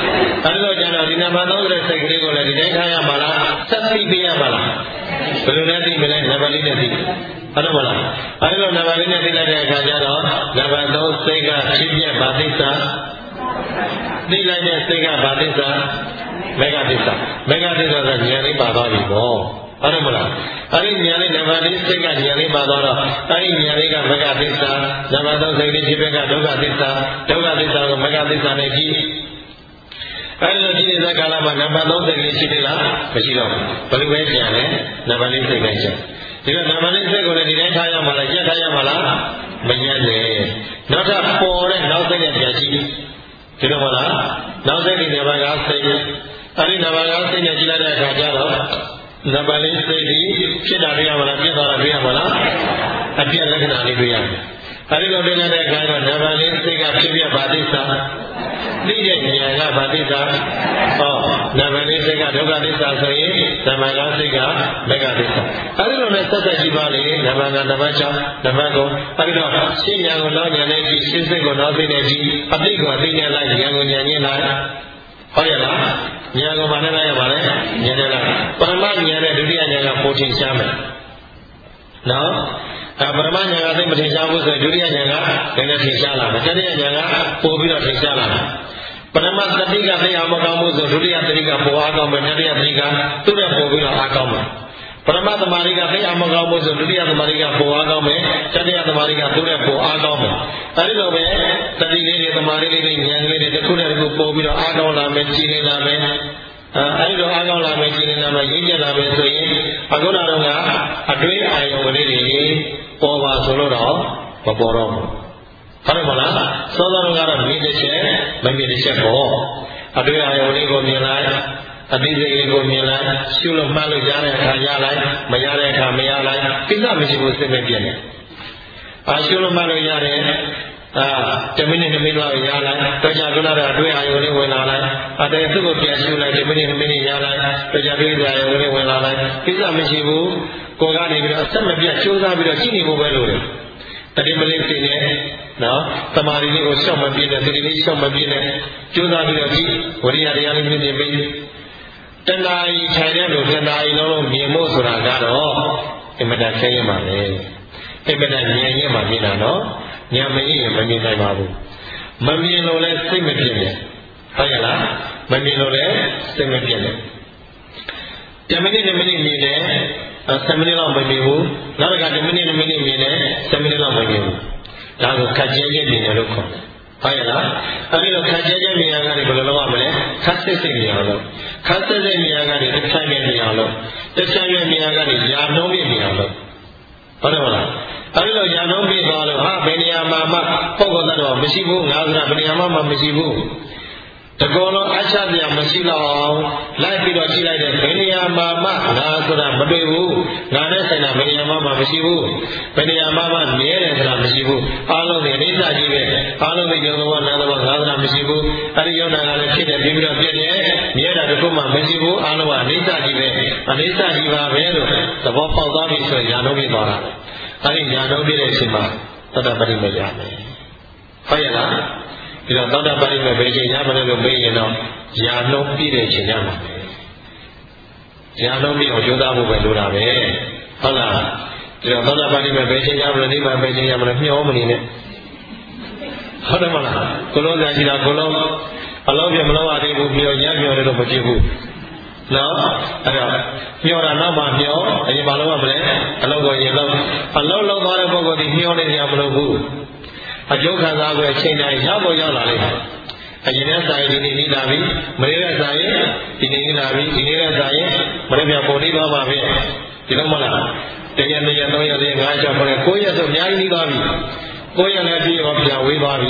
အဲ့လိုကျတော့ဒီနံပါတ်သုံးတဲ့စိတ်ကလေးကိုလည်းဒီတိုင်းထားရမှာလားဆက်သိပေးရမှာလားဘယ်လိုလဲသိမလဲနံပါတ်လေးနဲ့သိဟုတ်တယ်မလားအဲ့လိုနံပါတ်လေးနဲ့သိလိုက်တဲ့အခါကျတော့နံပါတ်သုံးစိတ်ကဖြစ်ပြဗာသစ္စာသိလိုက်တဲ့စိတ်ကဗာသစ္စာမေဃသစ္စာမေဃသစ္စာဆိုဉာဏ်လေးပါသွားပြီပေါ့ဟုတ်တယ်မလားအဲ့ဒီဉာဏ်လေးနံပါတ်လေးစိတ်ကဉာဏ်လေးပါသွားတော့အဲ့ဒီဉာဏ်လေးကမေဃသစ္စာနံပါတ်သုံးစိတ်လေးဖြစ်ပြကဒုက္ခသစ္စာဒုက္ခသစ္စာကိုမေဃသစ္စာနဲ့ကြည့်အဲ့လိုကြည့်နေတဲ့ကာလမှာနံပါတ်သုံးစိတ်လေးရှိသေးလားမရှိတော့ဘူးဘယ်လိုပဲကြံလဲနံပါတ်လေးစိတ်ပဲကြံဒီတော့နံပါတ်လေးစိတ်ကိုလည်းဒီတိုင်းထားရမှာလားရက်ထားရမှာလားမညံ့နဲ့နောက်ထပ်ပေါ်တဲ့နောက်စိတ်နဲ့ပြန်ကြည့်ဒီလိုမလားနောက်စိတ်ဒီနံပါတ်ကစိတ်အဲ့ဒီနံပါတ်ကစိတ်နဲ့ကြည့်လိုက်တဲ့အခါကျတော့နံပါတ်လေးစိတ်ဒီဖြစ်တာတွေ့ရမှာလားပြစ်သွားတာတွေ့ရမှာလားအပြည့်လက္ခဏာလေးတွေ့ရမယ်အဲ့ဒီလိုတွေ့လိုက်တဲ့အခါကျတော့နံပါတ်လေးစိတ်ကဖြစ်ပြဗာသစ္စာသိတဲ့ဉာဏ်ကဗာသစ္စာဟောနံပါတ်လေးစိတ်ကဒုက္ခသစ္စာဆိုရင်နံပါတ်ကစိတ်ကမေဃသစ္စာအဲ့ဒီလိုနဲ့ဆက်ဆက်ကြည့်ပါလေနံပါတ်ကနံပါတ်၆နံပါတ်ကိုအဲ့ဒီတော့ရှင်းဉာဏ်ကိုနောက်ဉာဏ်နဲ့ကြည့်ရှင်းစိတ်ကိုနောက်စိတ်နဲ့ကြည့်အသိကိုအသိနဲ့လိုက်ဉာဏ်ကိုဉာဏ်နဲ့လိုက်ဟုတ်ရဲ့လားဉာဏ်ကိုဘာနဲ့လိုက်ရပါလဲဉာဏ်နဲ့လိုက်ပရမဉာဏ်နဲ့ဒုတိယဉာဏ်ကပိုထင်ရှားမယ်နော်အဲပရမဉာဏ်ကသိမထင်ရှားဘူးဆိုရင်ဒုတိယဉာဏ်ကလည်းလည်းထင်ရှားလာမယ်တတိယဉာဏ်ကပိုပြီးတော့ထင်ရှားလာမယ်ပရမသတိကသိအောင်မကောင်းဘူးဆိုဒုတိယသတိကပိုအားကောင်းမယ်တတိယသတိကသူ့နဲ့ပိုပြီးတော့အားကောင်းမယ်ပရမသမာဓိကသိအောင်မကောင်းဘူးဆိုဒုတိယသမာဓိကပိုအားကောင်းမယ်တတိယသမာဓိကသူ့နဲ့ပိုအားကောင်းမယ်အဲဒီလိုပဲသတိလေးတွေသမာဓိလေးတွေဉာဏ်လေးတွေတစ်ခုနဲ့တစ်ခုပိုပြီးတော့အားကောင်းလာမယ်ကြည်နေလာမယ်အဲဒီလိုအားကောင်းလာမယ်ကြည်နေလာမယ်ရင်းကျက်လာမယ်ဆိုရင်အခုနောက်တော့ကအတွေးအာရုံလေးတွေပေါ်ပါဆိုလို့တော့မပေါ်တော့ဘူးဟုတ်တယ်မလားစောစောကတော့မြင်တဲ့ချက်မမြင်တဲ့ချက်ပေါ့အတွေ့အကြုံလေးကိုမြင်လိုက်အသိစိတ်လေးကိုမြင်လိုက်ရှုလို့မှတ်လို့ရတဲ့အခါရလိုက်မရတဲ့အခါမရလိုက်ကိစ္စမရှိဘူးစိတ်မပြည့်နဲ့အာရှုလို့မှတ်လို့ရတယ်အာတမိနစ်နှစ်မိနစ်လောက်ရလိုက်တော့ကြကုလားတဲ့အတွေ့အကြုံလေးဝင်လာလိုက်အတဲသူ့ကိုပြန်ရှုလိုက်တမိနစ်နှစ်မိနစ်ရလိုက်တော့ကြတွေ့တဲ့အကြုံလေးဝင်လာလိုက်ကိစ္စမရှိဘူးကိုယ်ကနေပြီးတော့အဆက်မပြတ်ကြိုးစားပြီးတော့ကြည့်နေဖို့ပဲလို့တယ်တတိမလေးစိတ်နဲ့နော်တမာရီလေးကိုရှောက်မပြည့်နဲ့သတိလေးရှောက်မပြည့်နဲ့ကြိုးစားပြီးတော့ကြည့်ဝိရိယတရားလေးမြင်မြင်ပြီးတဏှာကြီးထိုင်တဲ့လူတဏှာကြီးလုံးလုံးမြင်ဖို့ဆိုတာကတော့အင်မတန်ဆင်းရဲပါလေအင်မတန်ဉာဏ်ရင်းမှမြင်တာနော်ဉာဏ်မရရင်မမြင်နိုင်ပါဘူးမမြင်လို့လည်းစိတ်မပြည့်နဲ့ဟုတ်ရဲ့လားမမြင်လို့လည်းစိတ်မပြည့်နဲ့တမိနစ်မိနစ်မြင်တယ်ဆယ်မိနစ်လောက်မမြင်ဘူးနောက်ကတမိနစ်မိနစ်မြင်တယ်ဆယ်မိနစ်လောက်မမြင်ဘူးဒါကိုခက်ကျဲကျဲမြင်တယ်လို့ခေါ်တယ်ဟုတ်ရဲ့လားအဲဒီလိုခက်ကျဲကျဲမြင်ရတာဘယ်လိုလုပ်ရမလဲခက်စစ်စစ်မြင်အောင်လုပ်ခက်စစ်စစ်မြင်ရတာတစ်ဆိုင်မြင်အောင်လုပ်တစ်ဆိုင်မြင်ရတာရာနှုံးမြင်အောင်လုပ်ဟုတ်တယ်မလားအဲဒီလိုရာနှုံးပြသွားလို့ဟာဘယ်နေရာမှာမှပုံကုန်တော့မရှိဘူးငါးစရာဘယ်နေရာမှမရှိဘူးတကောလုံးအချတရားမရှိတော့အောင်လိုက်ပြီးတော့ကြည့်လိုက်တဲ့ဘယ်နေရာမှာမှငါဆိုတာမတွေ့ဘူးငါနဲ့ဆိုင်တာဘယ်နေရာမှမရှိဘူးဘယ်နေရာမှမှမြဲတယ်ဆိုတာမရှိဘူးအားလုံးဒီအိဋ္ဌာကြီးပဲအားလုံးဒီယုံတော်နာတော်ငါဆိုတာမရှိဘူးအဲဒီယုံနာကလည်းဖြစ်တယ်ပြီးပြီးတော့ပြည့်တယ်မြဲတာတစ်ခုမှမရှိဘူးအားလုံးကအိဋ္ဌာကြီးပဲအိဋ္ဌာကြီးပါပဲလို့သဘောပေါက်သွားပြီဆိုရင်ညာလုံးပြသွားတာအဲဒီညာလုံးပြတဲ့အချိန်မှာသတ္တပရိမရမယ်ဟုတ်ရဲ့လားဒီတော့သောတာပတိမေဘယ်ချိန်ရမလဲလို့မေးရင်တော့ယာလုံးပြည့်တဲ့ချိန်ရမှာပဲယာလုံးပြည့်အောင်ကြိုးစားဖို့ပဲလိုတာပဲဟုတ်လားဒီတော့သောတာပတိမေဘယ်ချိန်ရမလဲနိဗ္ဗာန်ဘယ်ချိန်ရမလဲမျှောမနေနဲ့ဟုတ်တယ်မလားကိုလုံးသာရှိတာကိုလုံးအလုံးပြမလုံးအသေးဘူးမျှောရမျှောတယ်လို့မကြည့်ဘူးနော်အဲ့တော့မျှောတာနောက်မှမျှောအရင်မလုံးရမလဲအလုံးကိုရင်လုံးအလုံးလုံးသွားတဲ့ပုဂ္ဂိုလ်ဒီမျှောနေကြမလို့ဘူးအကျိုးခံစားပွဲအချိန်တိုင်းရောက်ပေါ်ရောက်လာလိမ့်မယ်အရင်ကစားရင်ဒီနေ့နေလာပြီမနေ့ကစားရင်ဒီနေ့နေလာပြီဒီနေ့ကစားရင်မနေ့ကပုံနေသွားမှာပဲဒီလိုမလားတရက်နှစ်ရက်သုံးရက်လေးငါးချက်ပေါ်ကိုရက်ဆိုအများကြီးနေသွားပြီကိုရက်လည်းပြီးတော့ပြန်ဝေးသွားပြီ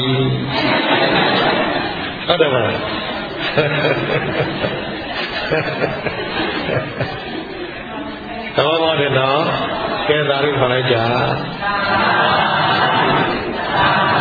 ဟုတ်တယ်မလားတော့ပါတယ်နော်ကဲသာရိခေါ်လိုက်ကြ